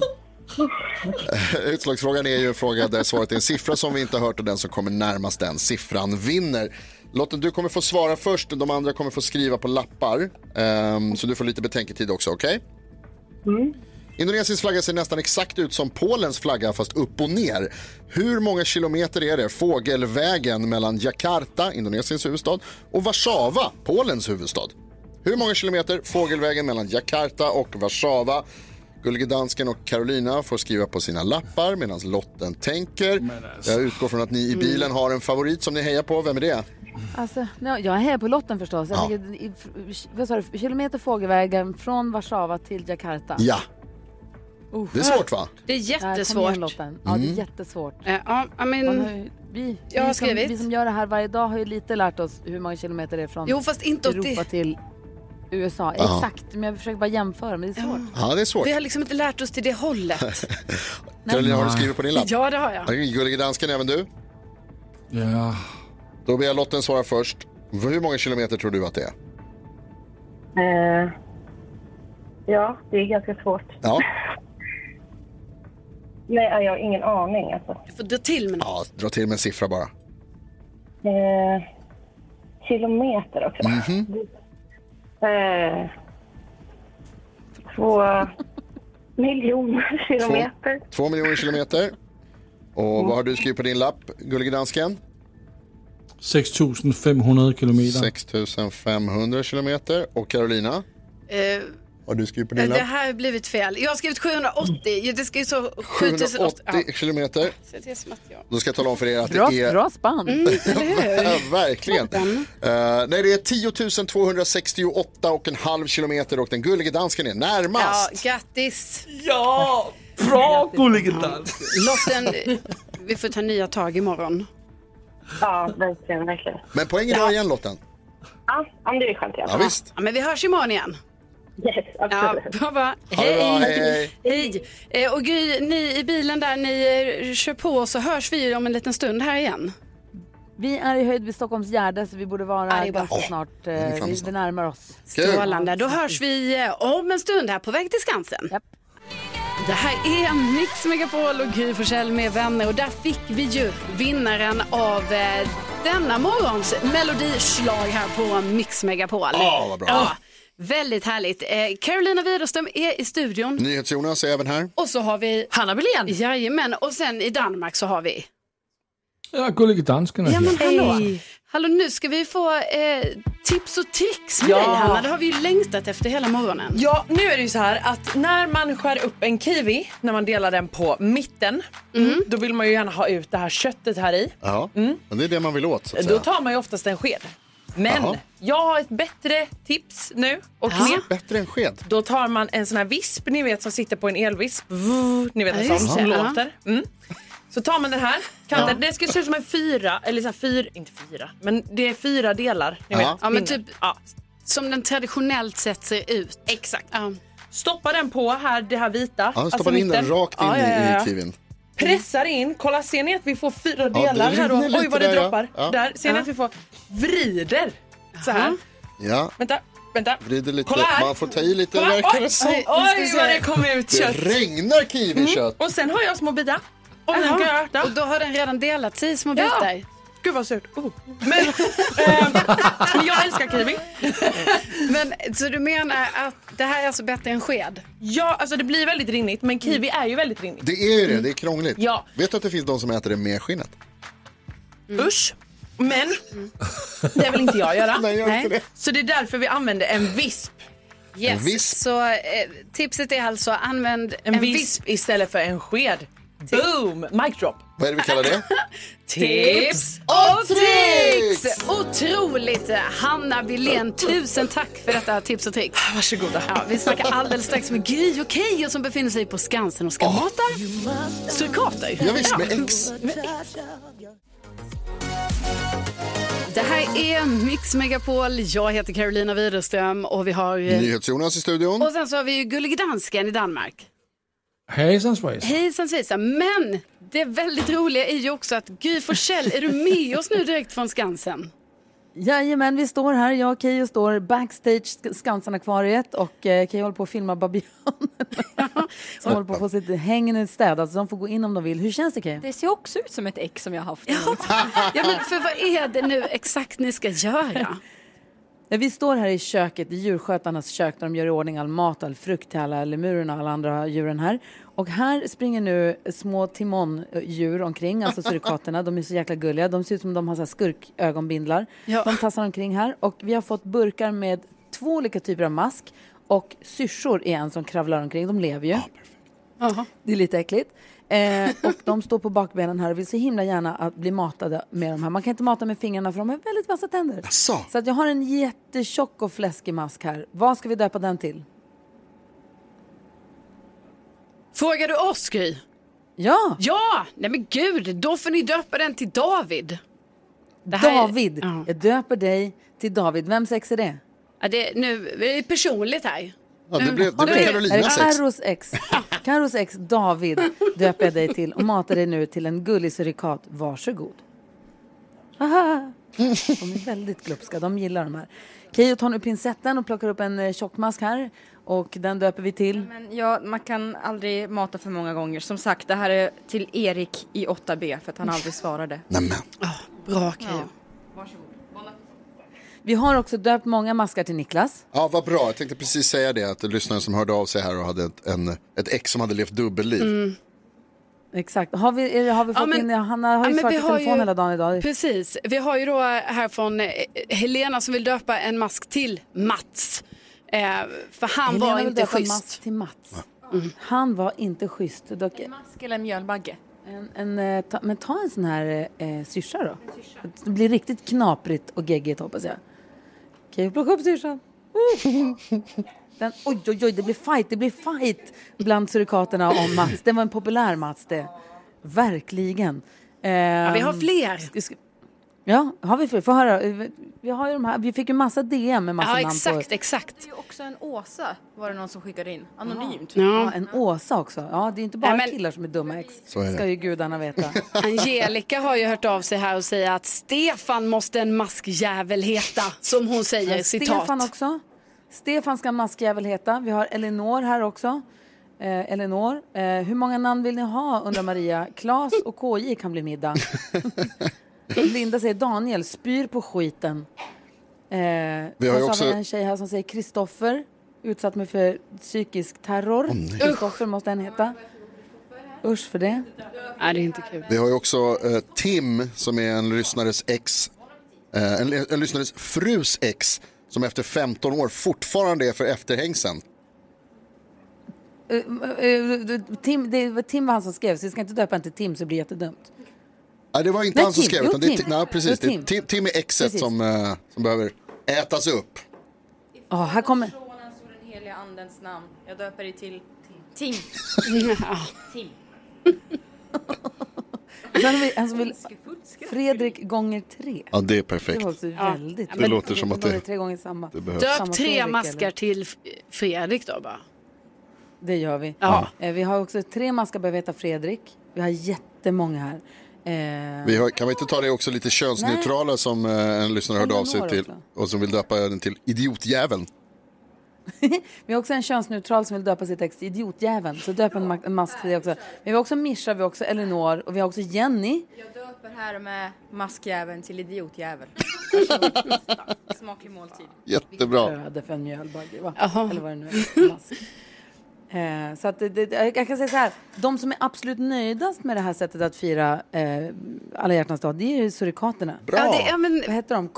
Utslagsfrågan är ju en fråga där svaret är en siffra som vi inte har hört och den som kommer närmast den siffran vinner. Lotten, du kommer få svara först. De andra kommer få skriva på lappar. Så du får lite betänketid också, okej? Indonesiens flagga ser nästan exakt ut som Polens flagga fast upp och ner. Hur många kilometer är det fågelvägen mellan Jakarta, Indonesiens huvudstad, och Warszawa, Polens huvudstad? Hur många kilometer fågelvägen mellan Jakarta och Warszawa? Gullige dansken och Carolina får skriva på sina lappar medan Lotten tänker. Jag utgår från att ni i bilen har en favorit som ni hejar på. Vem är det? Alltså, jag hejar på Lotten förstås. Jag tänker, vad sa du? Kilometer fågelvägen från Warszawa till Jakarta. Ja. Det är svårt, va? Det är jättesvårt. Ja, det är jättesvårt. Jag har skrivit. Vi som gör det här varje dag har ju lite lärt oss hur många kilometer det är från fast inte Europa till USA. Exakt, men jag försöker bara jämföra, men det är svårt. Ja, det är svårt. Vi har liksom inte lärt oss till det hållet. Carolina, har du skrivit på din lapp? Ja, det har jag. Gullige dansken, även du? Ja. Då ber jag Lotten svara först. Hur många kilometer tror du att det är? Ja, det är ganska svårt. Ja. Nej, jag har ingen aning. Alltså. Du får dra till med något. Ja, dra till med en siffra bara. Kilometer också. 2 miljoner kilometer. 2 miljoner kilometer. Och vad har du skrivit på din lapp, Gullige dansken? 6.500 kilometer. 6.500 kilometer. Och Carolina? Har du skrivit på din lapp? Det här har blivit fel. Jag har skrivit 780. Det ska ju så 780 kilometer. Det är som att jag... Då ska jag tala om för er att det är... Bra spann. Verkligen. Nej, det är 10.268,5 kilometer och den gullige dansken är närmast. Ja, grattis. Ja, bra gullige dansken. Lotten, vi får ta nya tag imorgon. Ja, verkligen. Men poäng idag igen, Lotten. Ja, det är skönt. Ja, visst. Ja, men vi hörs imorgon igen. Yes, absolut. Ja, bra. Hej. Och Gry, ni i bilen där, ni kör på, så hörs vi om en liten stund här igen. Vi är i höjd vid Stockholms Gärde, så vi borde vara ganska snart. Vi närmar oss. Strålande. Då hörs vi om en stund här på väg till Skansen. Yep. Det här är Mix Megapol och Gry Forssell med vänner. Och där fick vi ju vinnaren av denna morgons melodislag här på Mix Megapol. Vad bra. Ja, väldigt härligt. Carolina Widerström är i studion. NyhetsJonas är även här. Och så har vi Hanna Belén. Jajamän, och sen i Danmark så har vi... Ja, gullige dansken. Ja, men hallå, nu ska vi få tips och tricks med dig, Hanna. Det har vi ju längtat efter hela morgonen. Ja, nu är det ju så här att när man skär upp en kiwi, när man delar den på mitten, då vill man ju gärna ha ut det här köttet här i. Ja, men det är det man vill åt, så att säga. Då tar man ju oftast en sked. Men jag har ett bättre tips nu och knep. Bättre än sked? Då tar man en sån här visp, ni vet, som sitter på en elvisp. Ni vet en sån som låter. Så tar man den här kanten. Det ska se ut som en 4, eller så här inte 4, men det är 4 delar. Ni vet, ja, men typ som den traditionellt sett ser ut. Exakt. Stoppa den på här, det här vita. Ja, stoppa in den rakt in i kiwin. Pressar in, kolla, ser ni att vi får 4 delar här då? Oj, vad det droppar. Där, ser ni att vi får vrider så här. Ja. Vänta. Vrider lite. Kolla här. Man får ta i lite, verkar det så. Oj, vad det kommer ut kött. Det regnar kiwi-kött. Och sen har jag små bitar. Och då har den redan delat i små bitar. Gud vad surt. Men jag älskar kiwi. Men så du menar att det här är alltså bättre än sked? Ja, alltså det blir väldigt rinnigt, men kiwi är ju väldigt rinnigt. Det är ju det, det är krångligt. Ja. Vet du att det finns de som äter det med skinnet? Usch. Men det vill inte jag göra. Nej, jag inte det. Så det är därför vi använder en visp. Yes. En visp. Så tipset är alltså använd en visp istället för en sked. Boom! Mic drop. Vad är det vi kallar det? Tips och tricks! Otroligt, Hanna Belén. Tusen tack för detta tips och tricks. Varsågoda. Ja, vi snackar alldeles strax med Gry och Keyyo som befinner sig på Skansen och ska mata surikater. Ja, visst, med X. Det här är Mix Megapol. Jag heter Carolina Widerström och vi har... NyhetsJonas i studion. Och sen så har vi ju Gullige dansken i Danmark. Hejsan svejsan. Hejsan svejsan. Men det väldigt roliga är ju också att Gry Forssell, är du med oss nu direkt från Skansen? Jajamän, vi står här. Jag och Keyyo står backstage Skansen-akvariet och Keyyo håller på att filma babianen. som håller på att få sitt hängen städat. Alltså de får gå in om de vill. Hur känns det, Kay? Det ser också ut som ett ex som jag har haft. Ja, men för vad är det nu exakt ni ska göra? Ja, vi står här i köket, i djurskötarnas kök, där de gör i ordning all mat, all frukt till alla lemurerna och alla andra djuren här. Och här springer nu små timondjur omkring, alltså surikaterna. De är så jäkla gulliga. De ser ut som de har så här skurkögonbindlar. Ja. De tassar omkring här. Och vi har fått burkar med 2 olika typer av mask. Och syrsor är en som kravlar omkring. De lever ju. Det är lite äckligt. Och de står på bakbenen här och vill så himla gärna att bli matade med de här. Man kan inte mata med fingrarna för de har väldigt massa tänder. Så att jag har en jättetjock och fläskig mask här. Vad ska vi döpa den till? Frågar du oss, Gry? Ja! Ja! Nej men gud, då får ni döpa den till David. David! Ja. Jag döper dig till David. Vems ex är det? Ja, nu är det personligt här. Ja, det blev Carolinas ex. Karos ex David döper jag dig till och matar dig nu till en gullig surikat. Varsågod. Aha. De är väldigt glupska, de gillar de här. Keyyo tar nu pincetten och plockar upp en tjockmask här. Och den döper vi till. Men ja, man kan aldrig mata för många gånger. Som sagt, det här är till Erik i 8B för att han aldrig svarade. Nämen. Bra, Keyyo. Ja. Varsågod. Vi har också döpt många maskar till Niklas. Ja, vad bra. Jag tänkte precis säga det. Att lyssnaren som hörde av sig här och hade ett ex som hade levt dubbelliv. Exakt. Har vi fått in... Hanna har ju svarat i telefon hela dagen idag. Precis. Vi har ju då här från Helena som vill döpa en mask till Mats. För han Helena var inte schysst. Mats till Mats. Han var inte schysst. En mask eller en mjölbagge? Men ta en sån här syrsa då. Det blir riktigt knaprigt och geggigt, hoppas jag. Okej, plocka upp syrsan. Oj, det blir fight bland surikaterna om Mats. Det var en populär Mats det. Verkligen. Ja, vi har fler. Ja, har vi fler? Får höra. Vi har ju de här. Vi fick ju massa DM med massa namn på. Exakt. Det är ju också en Åsa, var det någon som skickade in. Anonymt. Ja, en Åsa också. Ja, det är inte bara killar som är dumma ex. Så är det. Ska ju gudarna veta. Angelica har ju hört av sig här och säger att Stefan måste en maskjävel heta, som hon säger, citat. Stefan också. Stefan ska maskjävel heta. Vi har Elinor här också. Elinor. Hur många namn vill ni ha, undrar Maria. Klas och KJ kan bli middag. Linda säger Daniel, spyr på skiten. Vi har ju också en tjej här som säger Kristoffer, utsatt mig för psykisk terror. Kristoffer måste en heta. Usch för det. Nej, det är inte kul. Vi har ju också Tim som är en lyssnares ex. En lyssnares frus ex som efter 15 år fortfarande är för efterhängsen. Tim var han som skrev, så vi ska inte döpa en till Tim, så det blir jättedumt. Nej, det var inte han som skrev, utan precis. Tim är exet som behöver ätas upp. Här kommer... Sonens och den heliga andens namn. Jag döper dig till Tim. Tim. Sen har vi en som vill Fredrik gånger 3. Ja, det är perfekt. Det var också väldigt. Det låter som att det är 3 gånger samma. Döp 3 maskar till Fredrik då bara. Det gör vi. Ja. Vi har också 3 maskar behöver heta Fredrik. Vi har jättemånga här. Kan vi inte ta det också lite könsneutrala som en lyssnare hörde av sig till också. Och som vill döpa den till idiotjäveln. Vi har också en könsneutral som vill döpa sitt ex till idiotjäveln. Så döp en mask till det också. Men vi har också Mischa, vi har också Elinor och vi har också Jenny. Jag döper här med maskjäveln till idiotjävel. Smaklig måltid. Jättebra. Röde för en mjölbagge, va? Eller vad det nu är. Mask. Så att jag kan säga så här, de som är absolut nöjdast med det här sättet att fira alla hjärtans dag, det är ju surikaterna. Bra! Vad heter de?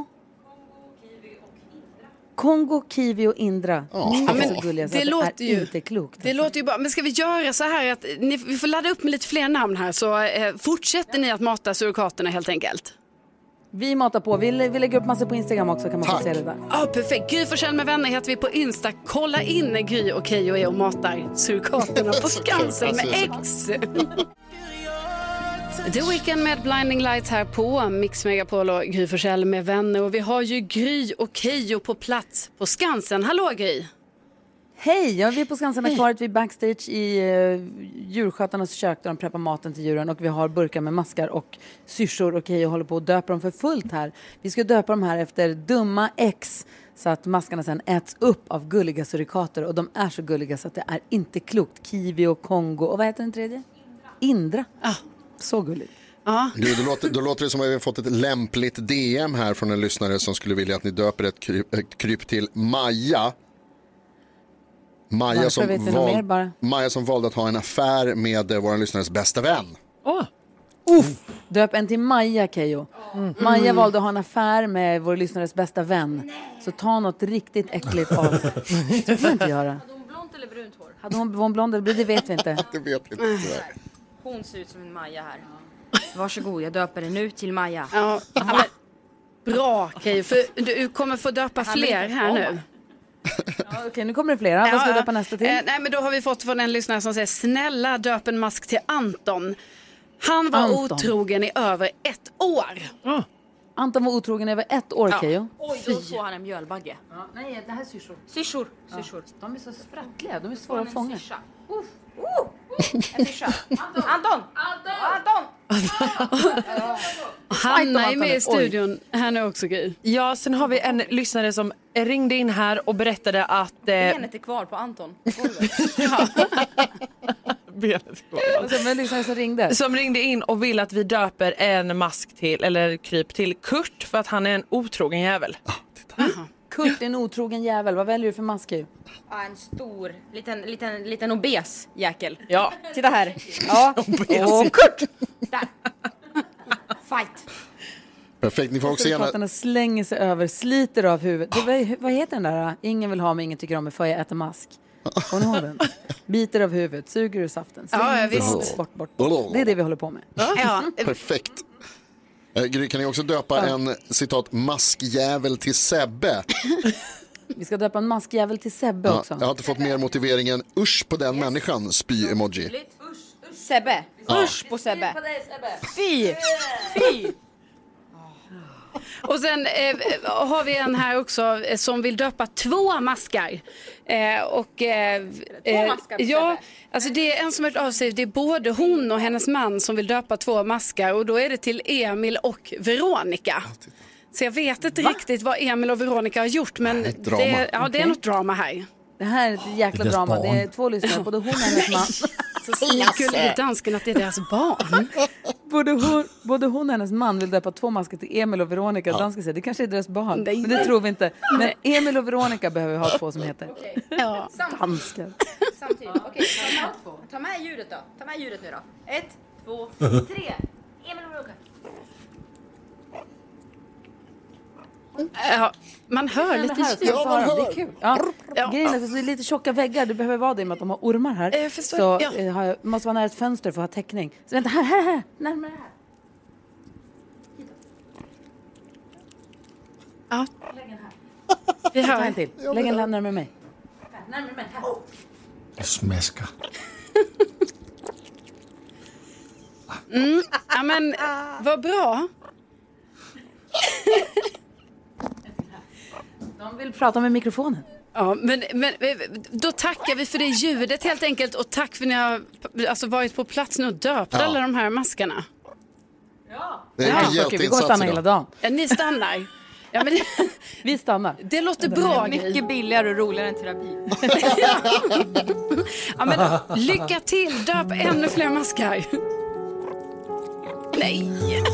Kongo, Kiwi och Indra. Men det låter ju inte klokt. Det låter ju bra. Men ska vi göra så här att vi får ladda upp med lite fler namn här, så fortsätter ni att mata surikaterna helt enkelt. Vi matar på. Vi lägger upp massor på Instagram också, kan man få se det där. Ja, perfekt. Gry Forssell med vänner heter vi på Insta. Kolla in när Gry och Keyyo är och matar surikaterna på Skansen med ex. The Weeknd med Blinding Lights här på Mix Megapol och Gry Forssell med vänner. Och vi har ju Gry och Keyyo på plats på Skansen. Hallå Gry! Hej, vi är på Skansen-akvariet, vi är backstage i djurskötarnas kök där de preppar maten till djuren och vi har burkar med maskar och syrsor och Keyyo håller på att döpa dem för fullt här. Vi ska döpa dem här efter dumma X så att maskarna sen äts upp av gulliga surikater och de är så gulliga så att det är inte klokt. Kiwi och Kongo och vad heter den tredje? Indra. Så gulligt. Du, då låter det som att vi har fått ett lämpligt DM här från en lyssnare som skulle vilja att ni döper ett kryp till Maja. Maja som valde att ha en affär med vår lyssnares bästa vän. Döp en till Maja, Keyyo. Maja valde att ha en affär med vår lyssnares bästa vän. Så ta något riktigt äckligt av. Det får inte göra. Hade hon blont eller brunt hår? Hade hon blond eller brunt? Det vet vi inte. Det vet vi inte. Hon ser ut som en Maja här. Varsågod, jag döper det nu till Maja. Ja, bra, Keyyo. För du kommer få döpa fler här nu. Okej, nu kommer det flera. Vad ska vi döpa nästa till? Nej, men då har vi fått från en lyssnare som säger snälla döp en mask till Anton. Han var otrogen i över 1 år. Anton var otrogen i över 1 år, Keyyo. Oj, då får han en mjölbagge. Nej, det här är syrsor. Syrsor. De är så sprattliga, de är svåra att fånga. En fyrsa. Anton! Hanna är med i studion här nu också, Gry. Ja, sen har vi en lyssnare som ringde in här och berättade att... Benet är kvar på Anton. Som ringde in och vill att vi döper en mask till, eller kryp till Kurt för att han är en otrogen jävel. Kurt är en otrogen jävel. Vad väljer du för mask? En stor, liten obes jäkel. Ja. Titta här. Ja. Och Kurt. Där. Fight. Perfekt, ni får också gärna... slänger sig över, sliter av huvudet. Vad heter den där? Ingen vill ha mig, ingen tycker om mig för jag äter mask. Kommer ni ihåg den? Biter av huvudet, suger ur saften. Ja, visst. Bort. Det är det vi håller på med. Ja. Perfekt. Gry, kan ni också döpa en citat maskjävel till Sebbe? Vi ska döpa en maskjävel till Sebbe också. Jag har inte fått mer motiveringen usch på den människan, spy-emoji. Sebbe. Usch på Sebbe. Fy. Och sen har vi en här också som vill döpa 2 maskar. Två maskar ja, alltså det är en som har hört av sig. Det är både hon och hennes man som vill döpa 2 maskar. Och då är det till Emil och Veronica. Så jag vet inte riktigt vad Emil och Veronica har gjort. Men det är något drama här. Det här är ett jäkla drama. Det är 2 lyssnare, både hon och hennes man. Så gullig dansken att det är deras barn. Både hon och hennes man vill döpa 2 maskar till Emil och Veronica. Dansken säger, det kanske är deras barn. Men det tror vi inte. Men Emil och Veronica behöver vi ha 2 som heter. Ja. Danskar. Samtidigt. Okej, ta med ljudet då. Ta med ljudet nu då. 1, 2, 3. Emil och Veronica. Ja, man hör lite ljud. Det är kul. Grejen är att det är lite tjocka väggar. Det behöver vara det med att de har ormar här. Så måste vara nära ett fönster för att ha täckning. Så vänta, här. Närmare här. Ja. Lägg den här. Vi hör en till. Lägg den närmare mig. Närmare mig. Här. Det smaskar. Ja, men vad bra. De vill prata med mikrofonen. Ja, men då tackar vi för det ljudet helt enkelt. Och tack för att ni har varit på plats nu och döpt alla de här maskarna. Det är en hjälteinsats vi går och stannar hela dagen. Ja, ni stannar. Ja, men vi stannar. Det låter bra. Mycket billigare och roligare än terapi. Ja, men lycka till. Döp ännu fler maskar. Nej.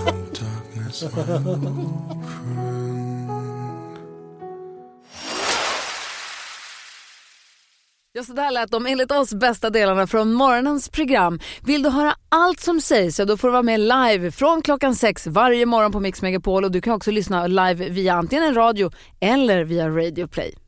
Ja, så där lät de enligt oss bästa delarna från morgonens program. Vill du höra allt som sägs så då får du vara med live från 6:00 varje morgon på Mix Megapol. Och du kan också lyssna live via antingen en radio eller via Radio Play.